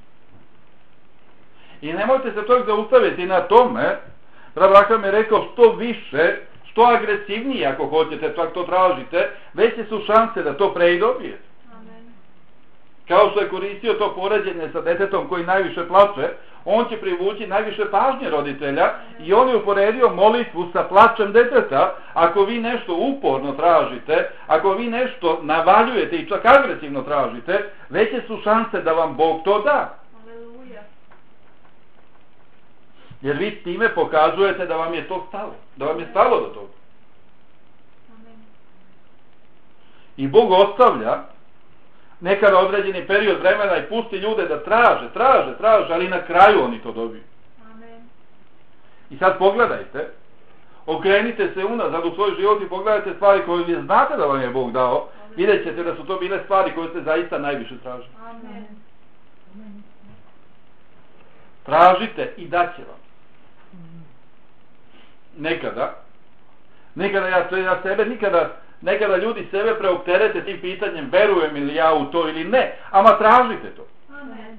I nemojte se čak zaustaviti na tome, Abraham je rekao što više, što agresivnije ako hoćete, čak to tražite, veće su šanse da to pre i dobijete. Kao što je koristio to poređenje sa detetom koji najviše plače, on će privući najviše pažnje roditelja i on je uporedio molitvu sa plačem deteta. Ako vi nešto uporno tražite, ako vi nešto navaljujete i čak agresivno tražite, veće su šanse da vam Bog to da. Jer vi s time pokazujete da vam je to stalo, da vam je stalo do toga. I Bog ostavlja nekada određeni period vremena i pusti ljude da traže, traže, traže, ali na kraju oni to dobiju. Amen. I sad pogledajte, okrenite se unazad u svoj život i pogledajte stvari koje vi znate da vam je Bog dao, amen. Vidjet ćete da su to bile stvari koje ste zaista najviše tražili. Amen. Tražite i daće vam. Nekada, nekada ja, ja sebe, nikada Nekada ljudi sebe preopterete tim pitanjem verujem li ja u to ili ne, ama tražite to. Amen.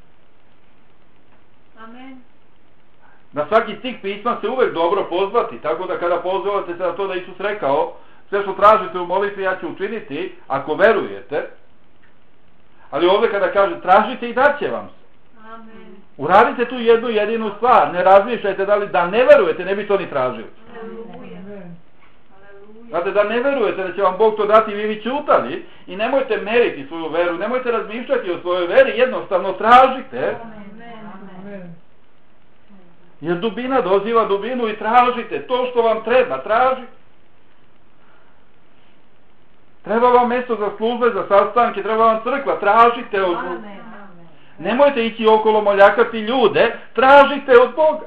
Amen. Na svaki stih pisma se uvek dobro pozvati, tako da kada pozivate se na to da Isus rekao sve što tražite u molitvi ja ću učiniti ako verujete, ali ovdje kada kaže tražite i daće vam se. Amen. Uradite tu jednu jedinu stvar, ne razmišljajte da li da ne verujete ne bi to ni tražili. Amen. Znate, da ne verujete da će vam Bog to dati, vi vi ćutali i nemojte meriti svoju veru, nemojte razmišljati o svojoj veri, jednostavno tražite. Amen. Jer dubina doziva dubinu i tražite to što vam treba, tražite. Treba vam mjesto za službe, za sastanke, treba vam crkva, tražite od Boga. Nemojte ići okolo moljakati ljude, tražite od Boga.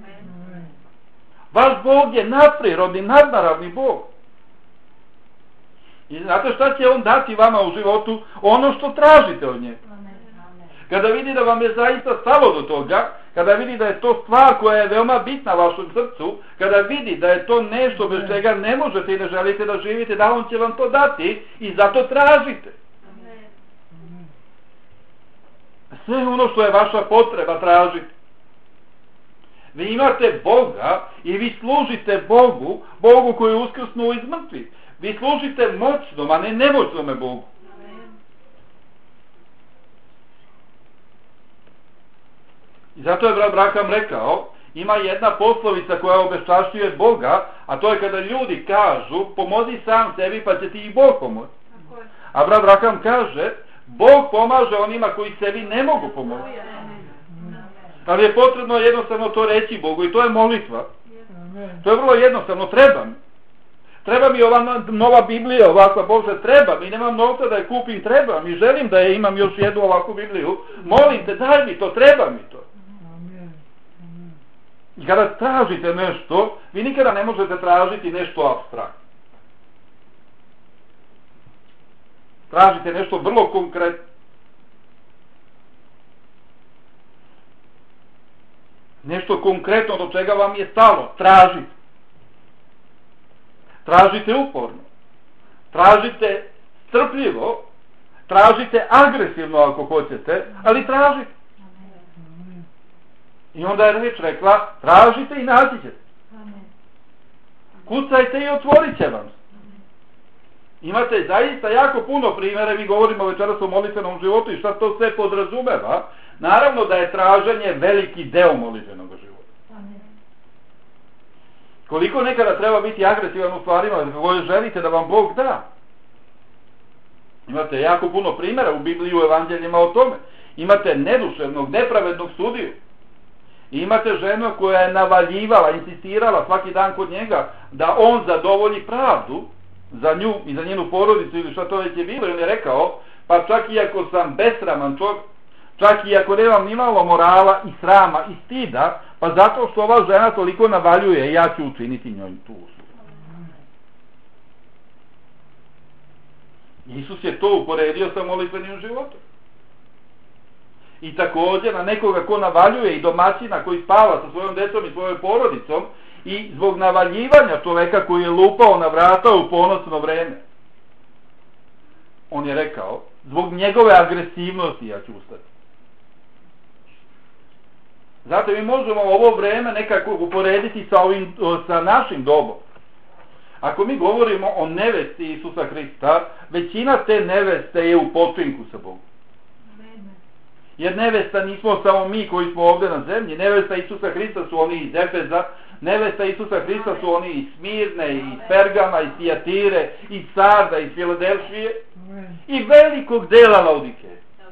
Vaš Bog je nadprirodni, nadnaravni Bog. I znate šta će On dati vama u životu? Ono što tražite od njega. Kada vidi da vam je zaista stalo do toga, kada vidi da je to stvar koja je veoma bitna vašem srcu, kada vidi da je to nešto bez čega ne možete i ne želite da živite, da On će vam to dati i zato tražite. Sve ono što je vaša potreba tražite. Vi imate Boga i vi služite Bogu, Bogu koji je uskrsnuo iz mrtvih. Vi služite moćnom, a ne nemoćnome Bogu. I zato je brat Abraham rekao, ima jedna poslovica koja obeščašćuje Boga, a to je kada ljudi kažu, pomozi sam sebi pa će ti i Bog pomoći. A brat Abraham kaže, Bog pomaže onima koji sebi ne mogu pomoći. Ali je potrebno jednostavno to reći Bogu i to je molitva. To je vrlo jednostavno, treba mi. Treba mi ova nova Biblija, ovakva Bože, treba mi, nemam novca da je kupim, treba mi, želim da je imam još jednu ovakvu Bibliju, molim te, daj mi to, treba mi to. I kada tražite nešto, vi nikada ne možete tražiti nešto apstraktno. Tražite nešto vrlo konkretno. Nešto konkretno do čega vam je stalo, tražite. Tražite uporno. Tražite strpljivo. Tražite agresivno ako hoćete, ali tražite. I onda je reč rekla, tražite i naći ćete. Kucajte i otvorit će vam. Imate zaista jako puno primjera, mi govorimo večeras o molitvenom životu i šta to sve podrazumeva. Naravno da je traženje veliki deo molitvenog života. Koliko nekada treba biti agresivan u stvarima koje želite da vam Bog da. Imate jako puno primjera u Bibliji i u evanđeljima o tome. Imate neduševnog, nepravednog sudiju. I imate ženu koja je navaljivala, insistirala svaki dan kod njega da on zadovolji pravdu za nju i za njenu porodicu ili što to već je bilo. I on je rekao, pa čak i ako sam besraman čovjek, čak i ako nemam nimalo morala i srama i stida, pa zato što ova žena toliko navaljuje, ja ću učiniti njoj tu uslugu. Isus je to uporedio sa molitvenim životom. I također na nekoga ko navaljuje i domaćina koji spava sa svojom decom i svojom porodicom i zbog navaljivanja čoveka koji je lupao na vrata u ponosno vreme. On je rekao, zbog njegove agresivnosti ja ću ustati. Zato mi možemo ovo vreme nekako uporediti sa, ovim, sa našim dobom. Ako mi govorimo o nevesti Isusa Hrista, većina te neveste je u počinku sa Bogom. Jer nevesta nismo samo mi koji smo ovdje na zemlji. Nevesta Isusa Hrista su oni iz Efeza, nevesta Isusa Hrista su oni iz Smirne, iz Pergama, iz Tijatire, iz Sarda, iz Filadelfije i velikog dela Laodike.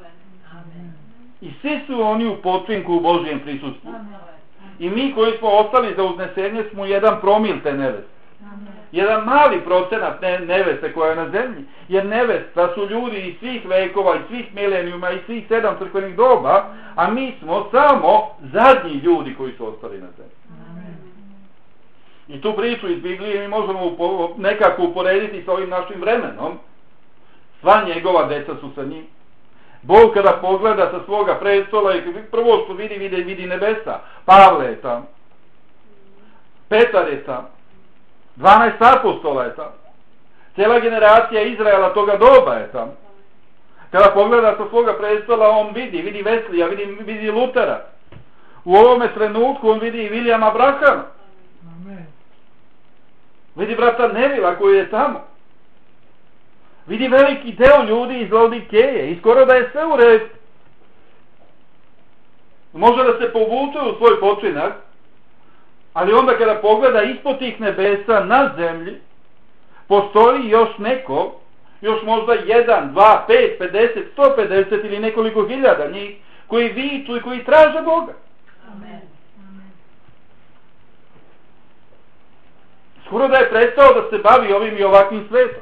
I svi su oni u počinku u Božjem prisustvu. I mi koji smo ostali za uznesenje smo jedan promil te neveste. Jedan mali procenat ne, neveste koja je na zemlji. Jer nevesta su ljudi iz svih vekova, iz svih milenijuma, iz svih sedam crkvenih doba, a mi smo samo zadnji ljudi koji su ostali na zemlji. I tu priču iz Biblije mi možemo upo, nekako uporediti sa ovim našim vremenom. Sva njegova deca su sa njim. Bog kada pogleda sa svoga prestola i prvo što vidi, vidi, vidi nebesa. Pavle je tam. Petar je tam. dvanaest apostola je tam. Cijela generacija Izraela toga doba je tam. Kada pogleda sa svoga prestola on vidi, vidi Veslija, vidi, vidi Lutera. U ovome trenutku on vidi i Vilijama Brahama. Vidi brata Nevila koji je tamo. Vidi veliki deo ljudi iz Laodikeje i skoro da je sve u redu. Može da se povuče u svoj počinak, ali onda kada pogleda ispod tih nebesa na zemlji, postoji još neko, još možda jedan, dva, pet, pedeset, sto pedeset ili nekoliko hiljada njih, koji viču i koji traže Boga. Amen. Skoro da je prestao da se bavi ovim i ovakvim svetom.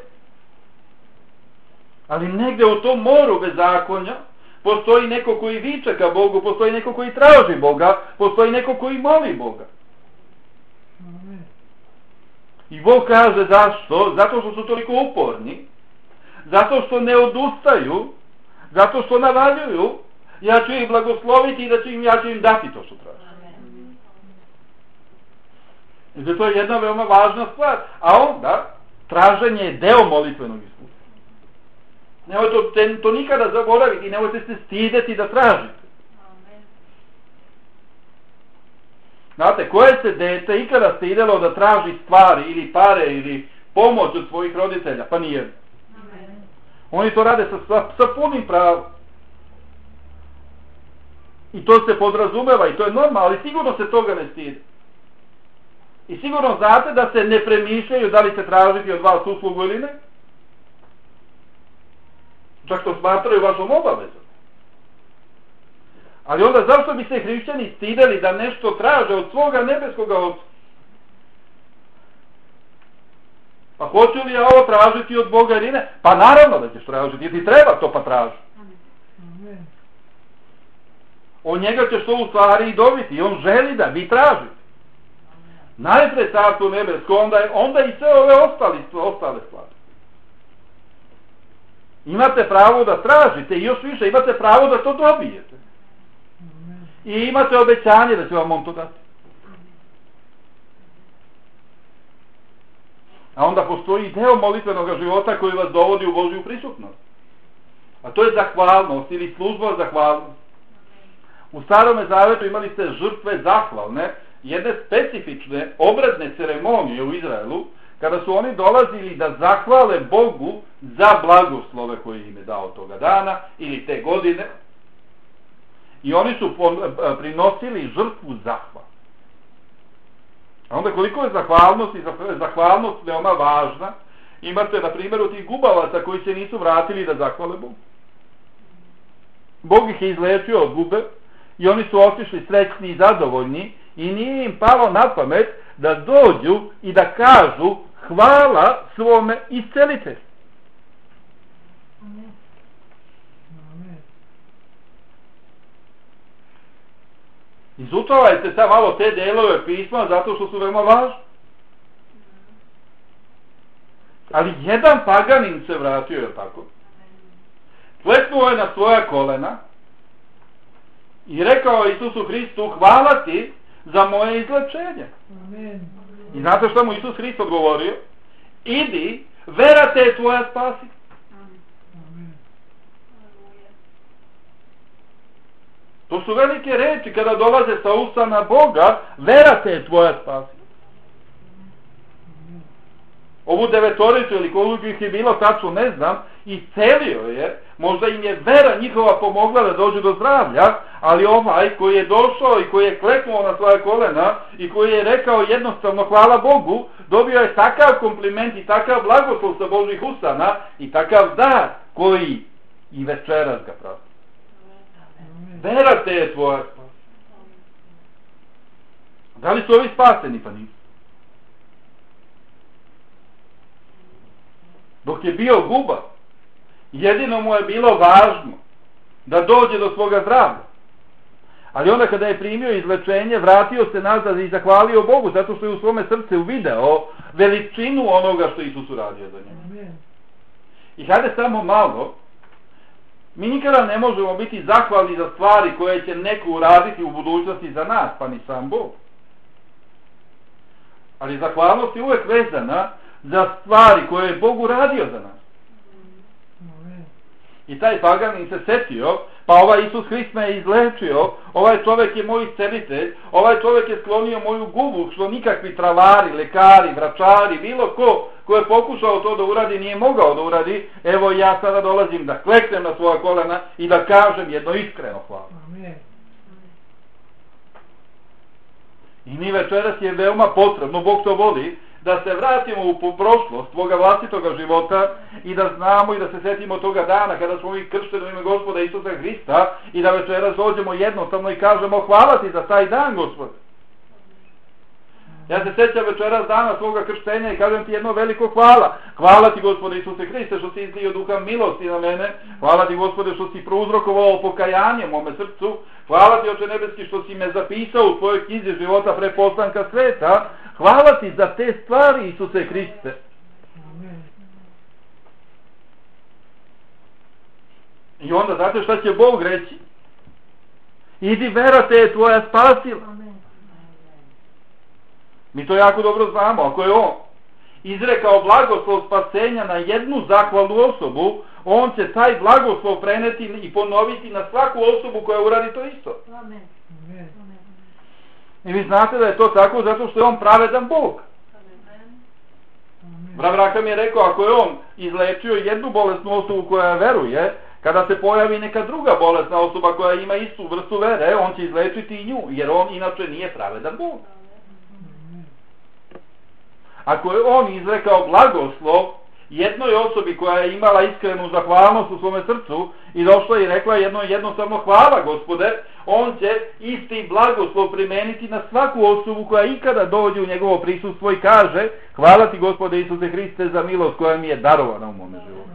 Ali negde u tom moru bezakonja postoji neko koji viče ka Bogu, postoji neko koji traži Boga, postoji neko koji moli Boga. I Bog kaže zašto? Zato što su toliko uporni, zato što ne odustaju, zato što navaljuju, ja ću ih blagosloviti i da ću im, ja ću im dati to što traži. I da to je jedna veoma važna stvar. A onda, traženje je deo molitvenog iskustva. Nemojte to, to nikada zaboraviti i nemojte se stideti da tražite. Znate, koje se dete ikada stidelo da traži stvari ili pare ili pomoć od svojih roditelja? Pa nije. Oni to rade sa, sa, sa punim pravom. I to se podrazumeva i to je normalno, ali sigurno se toga ne stide. I sigurno znate da se ne premišljaju da li se tražiti od vas uslugu ili ne. Čak to smatraju vašom obavezom. Ali onda zašto bi se hrišćani stideli da nešto traže od svoga nebeskoga Oca? Pa hoću li ja ovo tražiti od Boga ili ne? Pa naravno da ćeš tražiti, jer ti treba to pa traži. Od njega ćeš to u stvari i dobiti i on želi da vi tražite. Najpre carstvo nebesko, onda, onda i sve ove ostali, ostale stvari. Imate pravo da tražite i još više imate pravo da to dobijete. I imate obećanje da će vam on to dati. A onda postoji deo molitvenog života koji vas dovodi u Božju prisutnost. A to je zahvalnost ili služba zahvalnost. U Starome Zavetu imali ste žrtve zahvalne, jedne specifične obredne ceremonije u Izraelu, kada su oni dolazili da zahvale Bogu za blagoslove koje im je dao toga dana ili te godine. I oni su prinosili žrtvu zahvala. A onda koliko je zahvalnost i zahvalnost veoma važna. Imate na primjeru tih gubavaca koji se nisu vratili da zahvale Bogu. Bog ih je izlečio od gube i oni su otišli srećni i zadovoljni i nije im palo na pamet da dođu i da kažu hvala svome iscelitelju. Izučavajte sad malo te delove pisma zato što su veoma važni. Ali jedan paganin se vratio, je tako? Kleknuo je na svoja kolena i rekao Isusu Hristu, hvala ti za moje izlečenje. Amen. I znate što mu Isus Hrist odgovorio? Idi, vera te je tvoja spasi. Amen. To su velike reči kada dolaze sa usta na Boga, vera te je tvoja spasi. Ovu devetoricu ili koliko ih je bilo tačno ne znam, iscelio je, možda im je vera njihova pomogla da dođu do zdravlja, ali ovaj koji je došao i koji je kleknuo na svoje kolena i koji je rekao jednostavno hvala Bogu, dobio je takav kompliment i takav blagoslov sa Božih usana i takav dar koji i večeras ga pravi. Vera te je tvoja. Da li su ovi spaseni? Pa nisu. Dok je bio guba, jedino mu je bilo važno da dođe do svoga zdravlja. Ali onda kada je primio izlečenje, vratio se nazad i zahvalio Bogu, zato što je u svome srce uvideo veličinu onoga što Isus uradio za njega. I hajde samo malo, mi nikada ne možemo biti zahvalni za stvari koje će neko uraditi u budućnosti za nas, pa ni sam Bog. Ali zahvalnost je uvek vezana za stvari koje je Bog uradio za nas. I taj paganin se setio, pa ovaj Isus Hrist me je izlečio, ovaj čovjek je moj iscelitelj, ovaj čovjek je sklonio moju gubu, što nikakvi travari, lekari, vračari, bilo ko ko je pokušao to da uradi, nije mogao da uradi. Evo ja sada dolazim da kleknem na svoja kolena i da kažem jedno iskreno hvala. Amen. I mi večeras je veoma potrebno, Bog to voli, da se vratimo u prošlost svoga vlastitoga života i da znamo i da se setimo toga dana kada smo mi kršteni u ime Gospoda Isusa Hrista i da večeras dođemo jednostavno i kažemo hvala ti za taj dan, Gospod. Ja se sećam večeras dana svoga krštenja i kažem ti jedno veliko hvala. Hvala ti, Gospode Isuse Hriste, što si izlio duha milosti na mene. Hvala ti, Gospode, što si prouzrokovao pokajanje u mome srcu. Hvala ti, Oče nebeski, što si me zapisao u tvojoj knjizi života pre postanka sveta. Hvala ti za te stvari, Isuse Hriste. I onda, znate šta će Bog reći? Idi, vera te je tvoja spasila. Mi to jako dobro znamo. Ako je on izrekao blagoslov spasenja na jednu zahvalnu osobu, on će taj blagoslov preneti i ponoviti na svaku osobu koja uradi to isto. Amen. I vi znate da je to tako zato što je on pravedan Bog. Brat mi je rekao, ako je on izlečio jednu bolesnu osobu koja veruje, kada se pojavi neka druga bolesna osoba koja ima istu vrstu vere, on će izlečiti i nju, jer on inače nije pravedan Bog. Ako je on izrekao blagoslov jednoj osobi koja je imala iskrenu zahvalnost u svome srcu i došla i rekla jedno jednostavno hvala, Gospode, on će isti blagoslov primeniti na svaku osobu koja ikada dođe u njegovo prisustvo i kaže hvala ti, Gospode Isuse Hriste, za milost koja mi je darovana u mome životu.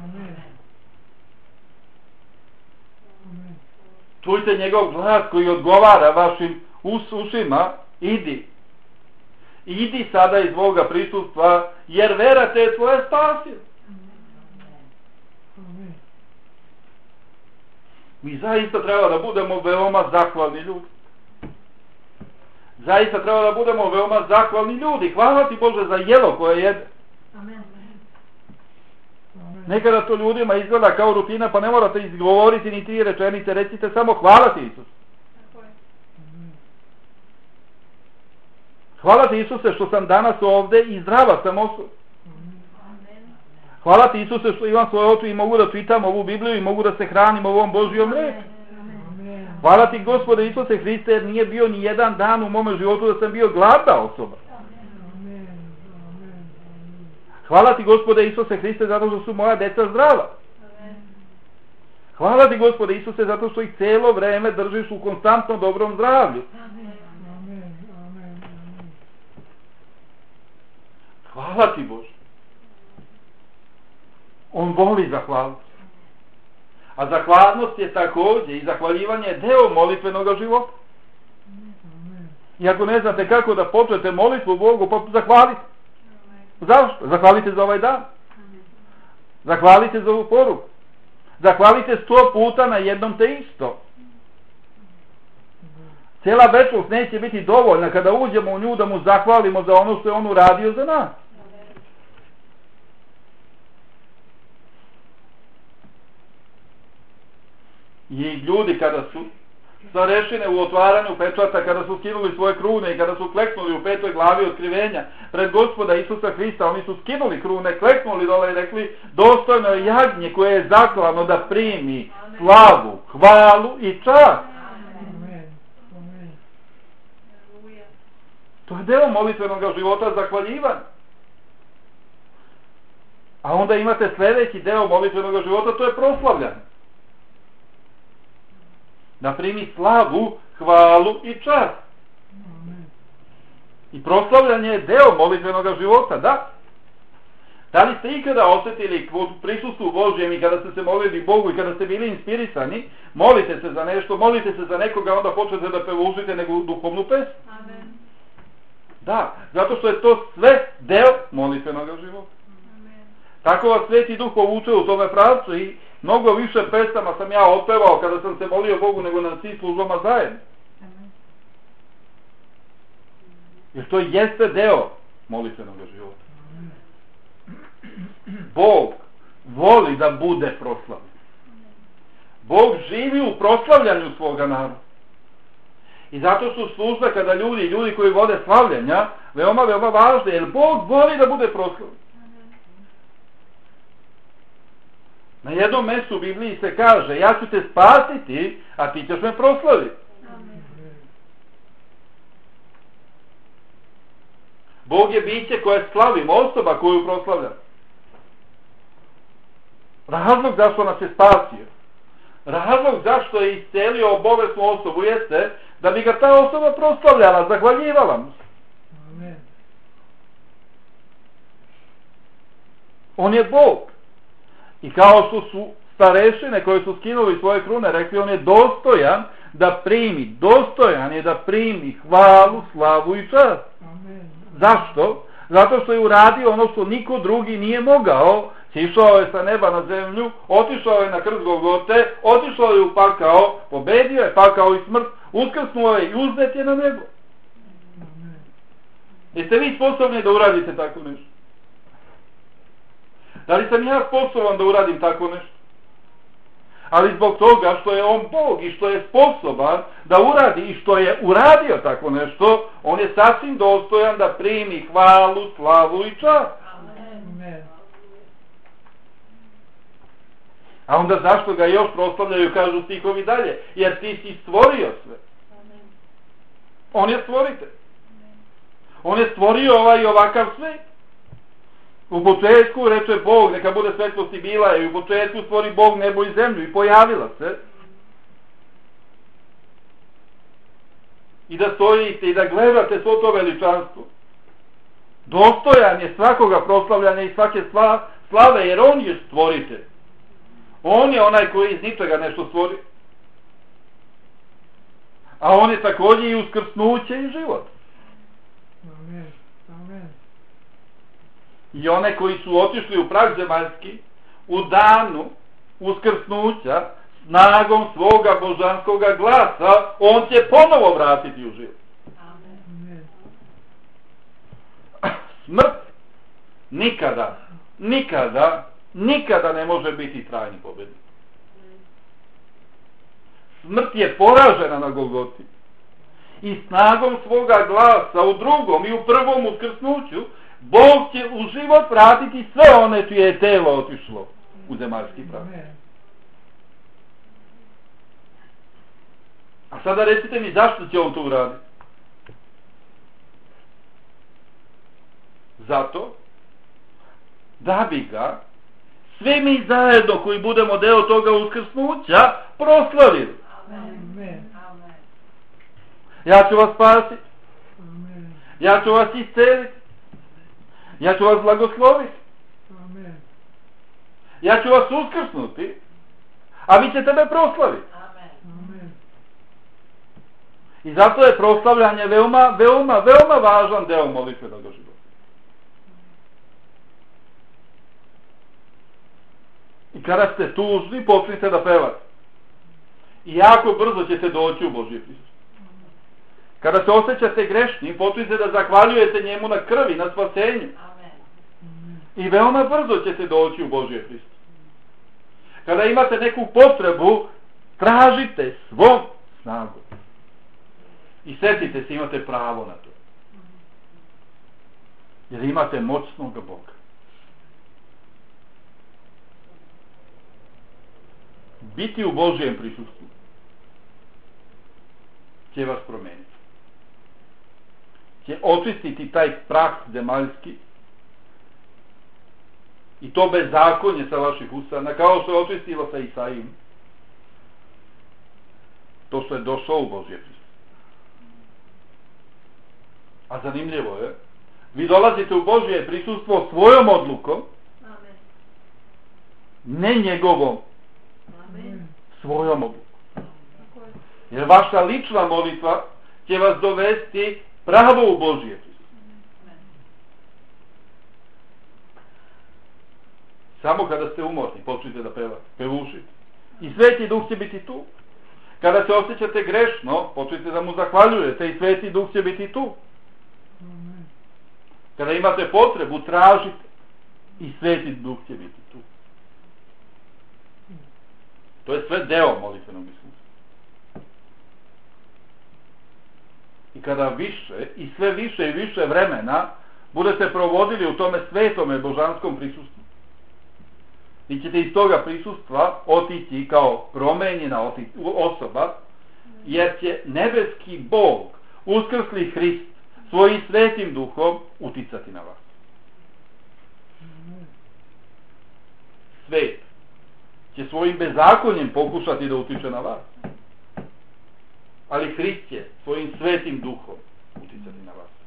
Čujte njegov glas koji odgovara vašim ušima, idi. Idi sada iz Boga prisustva, jer vera te je tvoja spasila. Mi zaista treba da budemo veoma zahvalni ljudi. Zaista treba da budemo veoma zahvalni ljudi. Hvala ti, Bože, za jelo koje jede. Nekada to ljudima izgleda kao rutina, pa ne morate izgovoriti ni tri rečenice, recite samo hvala ti, Isus. Hvala ti, Isuse, što sam danas ovde i zdrava sam osoba. Hvala ti, Isuse, što imam svoje oči i mogu da čitam ovu Bibliju i mogu da se hranim ovom Božjom reči. Hvala ti, Gospode Isuse Hriste, jer nije bio ni jedan dan u mome životu da sam bio gladna osoba. Hvala ti, Gospode Isuse Hriste, zato što su moja deca zdrava. Hvala ti, Gospode Isuse, zato što ih cijelo vreme držiš u konstantno dobrom zdravlju. Hvala ti, Bože. On voli zahvaliti. A zahvalnost je također i zahvaljivanje deo molitvenog života. I ako ne znate kako da počnete molitvu Bogu, pa zahvalite. Zašto? Zahvalite za ovaj dan. Zahvalite za ovu poruku. Zahvalite sto puta na jednom te isto. Cijela večnost neće biti dovoljna kada uđemo u nju da mu zahvalimo za ono što je on uradio za nas. I ljudi kada su starešine u otvaranju pečata, kada su skinuli svoje krune i kada su kleknuli u petoj glavi otkrivenja pred Gospoda Isusa Hrista, oni su skinuli krune, kleknuli dole i rekli: dostojno je jagnje koje je zaklano da primi slavu, hvalu i čast. To je deo molitvenog života, zahvaljivanja. A onda imate sljedeći deo molitvenog života, to je proslavljanje. Da primi slavu, hvalu i čast. I proslavljanje je deo molitvenog života, da. Da li ste ikada osjetili u prisustvu Božjem i kada ste se molili Bogu i kada ste bili inspirisani, molite se za nešto, molite se za nekoga, onda počnete da pevužite neku duhovnu pesmu? Amen. Da, zato što je to sve deo molitvenog života. Amen. Tako vas Sveti Duh povuče u tome pravcu i mnogo više pesama sam ja otpevao kada sam se molio Bogu nego na svim službama zajedno. Amen. Jer to jeste deo molitvenog života. Amen. Bog voli da bude proslavljen. Bog živi u proslavljanju svoga naroda. I zato su službe kada ljudi, ljudi koji vode slavljenja, veoma, veoma važne, jer Bog voli da bude proslavljen. Na jednom mjestu u Bibliji se kaže: ja ću te spasiti, a ti ćeš me proslaviti. Amen. Bog je biće koje slavimo, osoba koju proslavlja. Razlog zašto nas je spasio, razlog zašto je iscelio bolesnu osobu jeste da bi ga ta osoba proslavljala, zahvaljivala mu se. Amen. On je Bog. I kao što su starešine koje su skinuli svoje krune rekli, on je dostojan da primi, dostojan je da primi hvalu, slavu i čast. Amen. Zašto? Zato što je uradio ono što niko drugi nije mogao. Sišao je sa neba na zemlju, otišao je na krst Golgote, otišao je u pakao, pobedio je pakao i smrt, uskrsnuo je i uzet je na nebo. Amen. Jeste vi sposobni da uradite tako nešto? Da li sam ja sposoban da uradim tako nešto? Ali zbog toga što je on Bog i što je sposoban da uradi i što je uradio tako nešto, on je sasvim dostojan da primi hvalu, slavu i čast. Amen. A onda zašto ga još proslavljaju, kažu stihovi dalje? Jer ti si stvorio sve. On je stvoritelj. On je stvorio ovaj i ovakav svet. U početku reče Bog, neka bude svetlost i bila je. I u početku stvori Bog nebo i zemlju i pojavila se. I da stojite i da gledate svo to veličanstvo. Dostojan je svakoga proslavljanja i svake slave, jer on je stvoritelj. On je onaj koji iz ničega nešto stvori. A on je također i uskrsnuće i život. Amen. Amen. I one koji su otišli u prah zemaljski, u danu uskrsnuća, snagom svoga božanskoga glasa, on će ponovo vratiti u život. Amen. Smrt nikada, nikada, nikada ne može biti trajni pobjednik. Smrt je poražena na Golgoti. I snagom svoga glasa u drugom i u prvom uskrsnuću Bog će u život vratiti sve one čije je telo otišlo u zemaljski prah. A sada recite mi zašto će on to uraditi? Zato da bi ga svi mi zajedno koji budemo deo toga uskrsnuća proslavili. Amen. Ja ću vas spasiti. Ja ću vas isceliti. Ja ću vas blagosloviti. Amen. Ja ću vas uskrsnuti, a vi ćete me proslaviti. Amen. I zato je proslavljanje veoma, veoma, veoma važan deo molitvenog života. I kada ste tužni, počnite da pevate. I jako brzo ćete doći u Božje prisustvo. Kada se osjećate grešni, počnite da zahvaljujete njemu na krvi, na spasenju. I veoma brzo ćete doći u Božje prisustvo. Kada imate neku potrebu, tražite svom snagom. I setite se, imate pravo na to. Jer imate moćnog Boga. Biti u Božjem prisustvu će vas promeniti. Će očistiti taj prah zemaljski i to bezakonje sa vaših usana, kao što je očistilo sa Isaijem. To što je došao u Božje prisustvu. A zanimljivo je, vi dolazite u Božje prisustvo svojom odlukom, Amen. ne njegovom, Amen. svojom odlukom. Jer vaša lična molitva će vas dovesti pravo u Božje prisustvo. Samo kada ste umorni, počnite da pevate, pevušite. I Sveti Duh će biti tu. Kada se osjećate grešno, počnite da mu zahvaljujete i Sveti Duh će biti tu. Kada imate potrebu, tražite i Sveti Duh će biti tu. To je sve deo molitvenog iskustva. I kada više i sve više i više vremena budete provodili u tome svetome božanskom prisustvu, vi ćete iz toga prisustva otići kao promenjena osoba, jer će nebeski Bog, uskrsli Hrist, svojim svetim duhom uticati na vas. Svet će svojim bezakonjem pokušati da utiče na vas. Ali Hrist će svojim svetim duhom uticati na vas.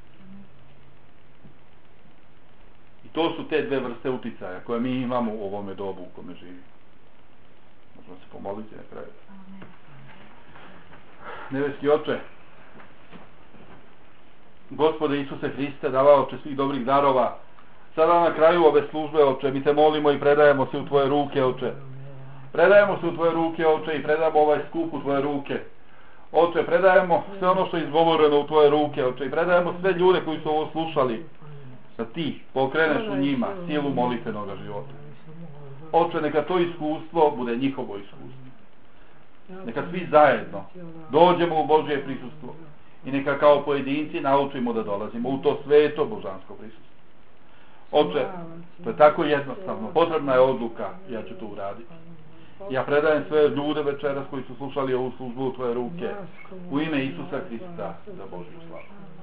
I to su te dve vrste uticaja koje mi imamo u ovome dobu u kome živimo. Možemo se pomoliti na kraju. Nebeski Oče, Gospode Isuse Hriste, davaoče svih dobrih darova, sada na kraju ove službe, Oče, mi te molimo i predajemo se u Tvoje ruke, Oče. Predajemo se u Tvoje ruke, Oče, i predajemo ovaj skup u Tvoje ruke. Oče, predajemo sve ono što je izgovoreno u Tvoje ruke, Oče, i predajemo sve ljude koji su ovo slušali, da Ti pokreneš u njima silu molitvenog života. Oče, neka to iskustvo bude njihovo iskustvo. Neka svi zajedno dođemo u Božje prisustvo i neka kao pojedinci naučimo da dolazimo u to sveto božansko prisustvo. Oče, to je tako jednostavno, potrebna je odluka, ja ću to uraditi. Ja predajem sve ljude večeras koji su slušali ovu službu u Tvoje ruke, u ime Isusa Hrista, za Božju slavu.